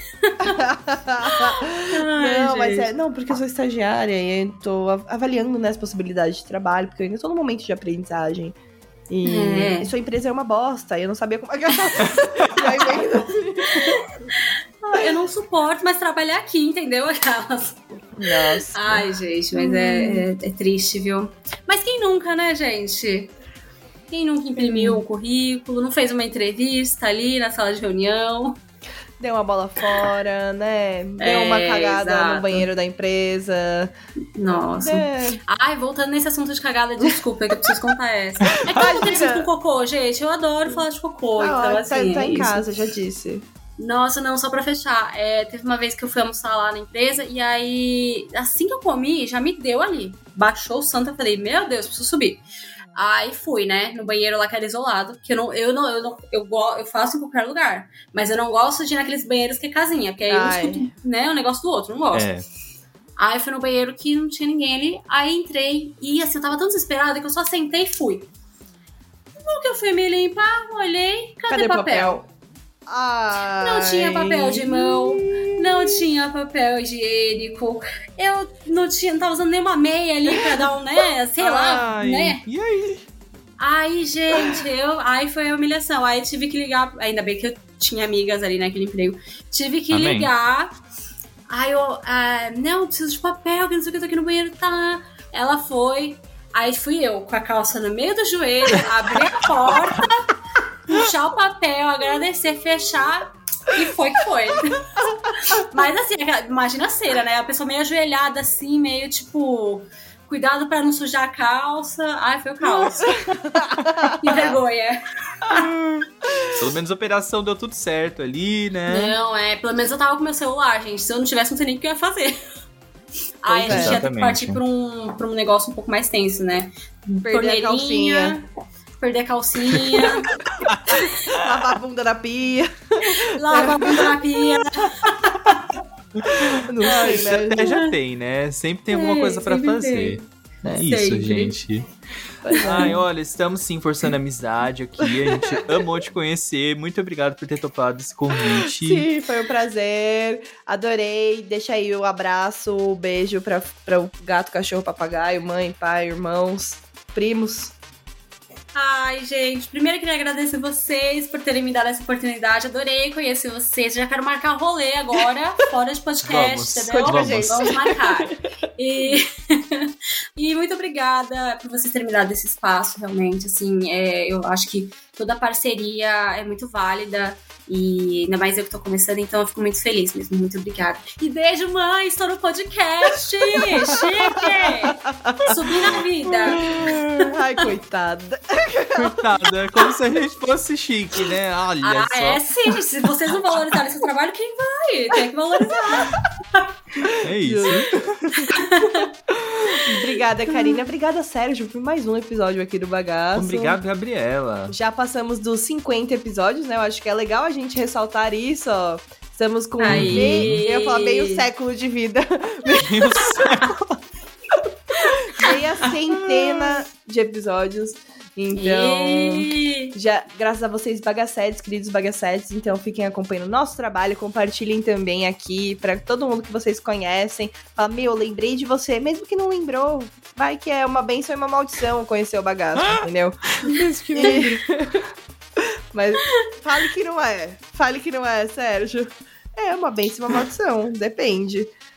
Ai, Não, mas gente. é. Não, porque eu sou estagiária e eu tô av- avaliando, né, as possibilidades de trabalho, porque eu ainda tô no momento de aprendizagem. E, É. e sua empresa é uma bosta, e eu não sabia como. E aí vem- Ah, eu não suporto mais trabalhar aqui, entendeu? Aquelas. Nossa. Ai, gente, mas é, é, é triste, viu? Mas quem nunca, né, gente? Quem nunca imprimiu o currículo, não fez uma entrevista ali na sala de reunião? Deu uma bola fora, né? Deu É, uma cagada exato. no banheiro da empresa. Nossa. É. Ai, voltando nesse assunto de cagada, desculpa, é que eu preciso contar essa. É que eu não tenho assunto com cocô, gente. Eu adoro falar de cocô, Ah, então tá, assim. tá é em isso. casa, já disse. Nossa, não, só pra fechar. É, teve uma vez que eu fui almoçar lá na empresa e aí, assim que eu comi, já me deu ali. Baixou o santo, eu falei, meu Deus, preciso subir. Aí fui, né, no banheiro lá que era isolado, que eu não, eu não, eu não, eu, go- eu faço em qualquer lugar. Mas eu não gosto de ir naqueles banheiros que é casinha, porque aí eu Ai. escuto, né, um negócio do outro, não gosto. É. Aí fui no banheiro que não tinha ninguém ali, aí entrei e assim, eu tava tão desesperada que eu só sentei e fui. No que eu fui me limpar, olhei, cadê, papel? Ai. Não tinha papel de mão, não tinha papel higiênico, eu não tinha, não tava usando nenhuma meia ali pra dar um, né, sei lá, Ai, né? E aí? Aí, gente, eu, aí foi a humilhação, aí tive que ligar, ainda bem que eu tinha amigas ali naquele emprego, tive que Amém. ligar, aí eu, ah, não, preciso de papel, que não sei o que, eu tô aqui no banheiro, tá, ela foi, aí fui eu, com a calça no meio do joelho, abri a porta, puxar o papel, agradecer, fechar e foi que foi. Mas assim, imagina a cera, né? A pessoa meio ajoelhada assim, meio tipo, cuidado pra não sujar a calça. Ai, foi o caos. Que vergonha. Pelo menos a operação deu tudo certo ali, né? Não, é, pelo menos eu tava com meu celular, gente. Se eu não tivesse, não sei nem o que eu ia fazer. Aí a é. gente ia ter que Exatamente. partir pra um, pra um negócio um pouco mais tenso, né? Perder a calcinha. Perder a calcinha, Lavar a bunda na pia. lavar a bunda na pia. Não Ah, sei, né? até já tem, né? Sempre tem alguma É, coisa pra sempre fazer. É isso, Sempre. gente. Pois é. Ai, olha, estamos sim forçando a amizade aqui. A gente amou te conhecer. Muito obrigado por ter topado esse convite. Sim, foi um prazer. Adorei. Deixa aí o abraço, o beijo pra, pra o gato, cachorro, papagaio, mãe, pai, irmãos, primos. Ai, gente, primeiro eu queria agradecer vocês por terem me dado essa oportunidade. Adorei conhecer vocês. Já quero marcar rolê agora, fora de podcast, Vamos, entendeu? conte pra gente. Vamos marcar. E... e muito obrigada por vocês terem me dado esse espaço, realmente. Assim, é, eu acho que toda parceria é muito válida. E ainda mais eu que tô começando, então eu fico muito feliz mesmo. Muito obrigada. E beijo, mãe! Estou no podcast! Chique! Subi na vida! Ai, coitada. Coitada, é como se a gente fosse chique, né? Olha Ah, só. é sim. Se vocês não valorizarem seu trabalho, quem vai? Tem que valorizar. É isso. Obrigada, Karina. Obrigada, Sérgio, por mais um episódio aqui do Bagaço. Obrigado, Gabriela. Já passamos dos cinquenta episódios, né? Eu acho que é legal a gente ressaltar isso, ó. Estamos com Aí. meio, eu ia falar meio século de vida. Meu céu. Meia centena de episódios. Então, E... já, graças a vocês, bagacetes, queridos bagacetes, então fiquem acompanhando o nosso trabalho, compartilhem também aqui pra todo mundo que vocês conhecem. Fala, meu, lembrei de você, mesmo que não lembrou, vai que é uma bênção e uma maldição conhecer o bagaço, entendeu? E... Mas fale que não é, fale que não é, Sérgio. É uma bênção e uma maldição, depende.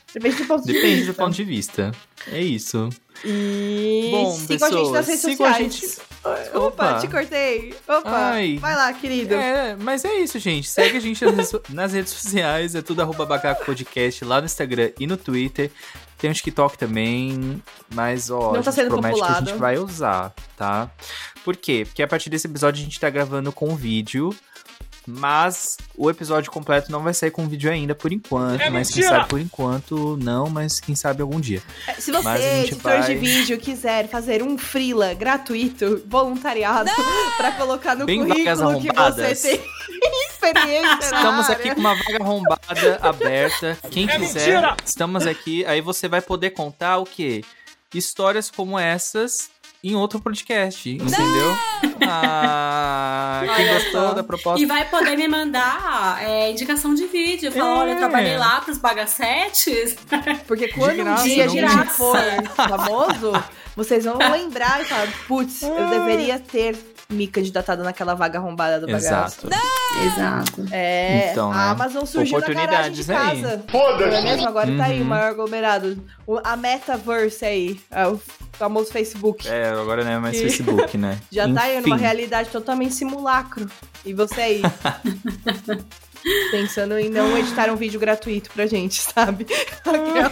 Depende do ponto de Depende vista. do ponto de vista. É isso. E Bom, sigam a gente nas redes sigam a sociais. gente- Opa, Opa. te cortei. Opa, Ai. vai lá, querido. É, mas é isso, gente. Segue a gente nas, redes so- nas redes sociais. É tudo arroba Bacaco Podcast lá no Instagram e no Twitter. Tem um TikTok também. Mas, ó, Não a tá gente sendo promete que a populado. gente vai usar, tá? Por quê? Porque a partir desse episódio a gente tá gravando com vídeo. Mas o episódio completo não vai sair com vídeo ainda, por enquanto. É mas quem mentira! sabe por enquanto não, mas quem sabe algum dia. Se você, Mas a gente editor vai- de vídeo, quiser fazer um freela gratuito, voluntariado, pra colocar no Bem vagas currículo que você arrombadas. tem experiência na Estamos área. aqui com uma vaga arrombada aberta. Quem É quiser, mentira! estamos aqui. Aí você vai poder contar o quê? Histórias como essas em outro podcast, entendeu? Ah, quem Olha gostou só. da proposta? E vai poder me mandar é, indicação de vídeo. Falar, É. olha, eu trabalhei lá pros bagacetes. Porque quando graça, um dia a não gente graça. for famoso, vocês vão lembrar e falar, putz, eu deveria ter me candidatado naquela vaga arrombada do bagaço. Exato. Exato. É, Então, a né? Amazon surgiu na garagem de Oportunidades aí. casa. Foda-se. Não é mesmo? Agora tá aí o Uhum. maior aglomerado. O- A Metaverse aí, é o famoso Facebook. É, agora não é mais E- Facebook, né? Já tá aí numa Enfim. realidade totalmente simulacro. E você aí? Pensando em não editar um vídeo gratuito pra gente, sabe? Aquela-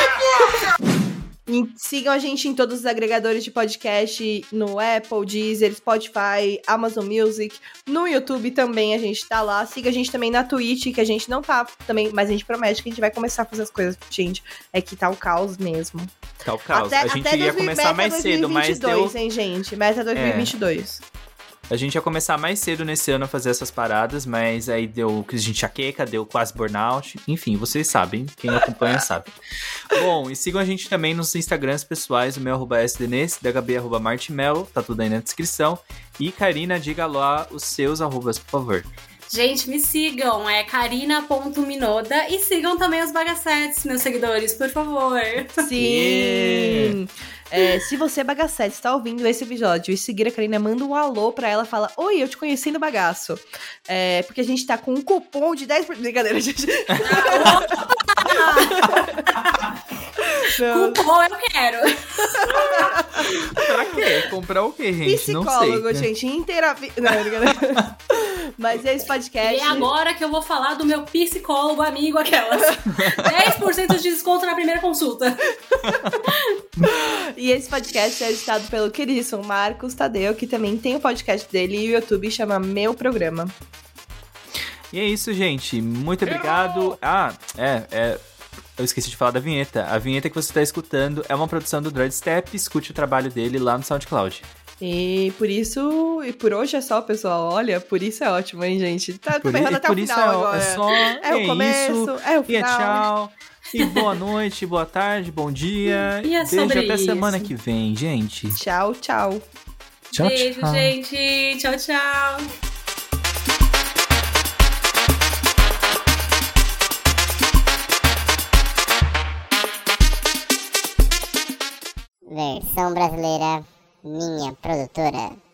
E sigam a gente em todos os agregadores de podcast, no Apple, Deezer, Spotify, Amazon Music, no YouTube também a gente tá lá. Siga a gente também na Twitch, que a gente não tá também, mas a gente promete que a gente vai começar a fazer as coisas. Gente, é que tá o caos mesmo. Tá o caos. Até, a gente até ia dois mil começar meta mais cedo, mas dois mil e vinte e dois, deu... hein, gente? Meta dois mil e vinte e dois. A gente ia começar mais cedo nesse ano a fazer essas paradas, mas aí deu crise de enxaqueca, deu quase burnout. Enfim, vocês sabem, quem acompanha sabe. Bom, e sigam a gente também nos Instagrams pessoais, o meu arroba sdnes, da Gabi arroba martimelo, tá tudo aí na descrição. E Karina, diga lá os seus arrobas, por favor. Gente, me sigam, é carina ponto minoda e sigam também os bagacetes, meus seguidores, por favor. Sim! Yeah. É, se você, bagacete, está ouvindo esse episódio e seguir a Karina, manda um alô pra ela, fala, oi, eu te conheci no bagaço. É, porque a gente tá com um cupom de dez por cento. Brincadeira, gente. Não. Cupom eu quero. Pra quê? Comprar o quê, gente? Não Psicólogo, sei. gente, inteira... Não, brincadeira. Mas esse E podcast... é agora que eu vou falar do meu psicólogo amigo, aquelas. dez por cento de desconto na primeira consulta. E esse podcast é editado pelo queridíssimo Marcos Tadeu, que também tem o podcast dele e o YouTube chama Meu Programa. E é isso, gente. Muito obrigado. Ah, é, é. Eu esqueci de falar da vinheta. A vinheta que você está escutando é uma produção do Dreadstep. Escute o trabalho dele lá no SoundCloud. E por isso, e por hoje é só, pessoal. Olha, por isso é ótimo, hein, gente? Tá Por, errando e até por o isso final é, agora. é só. É o começo, isso. é o E é final. tchau. E boa noite, boa tarde, bom dia. E é Beijo sobre até isso. semana que vem, gente. Tchau, tchau. Tchau, Beijo, tchau. gente. Tchau, tchau. Versão brasileira, minha produtora.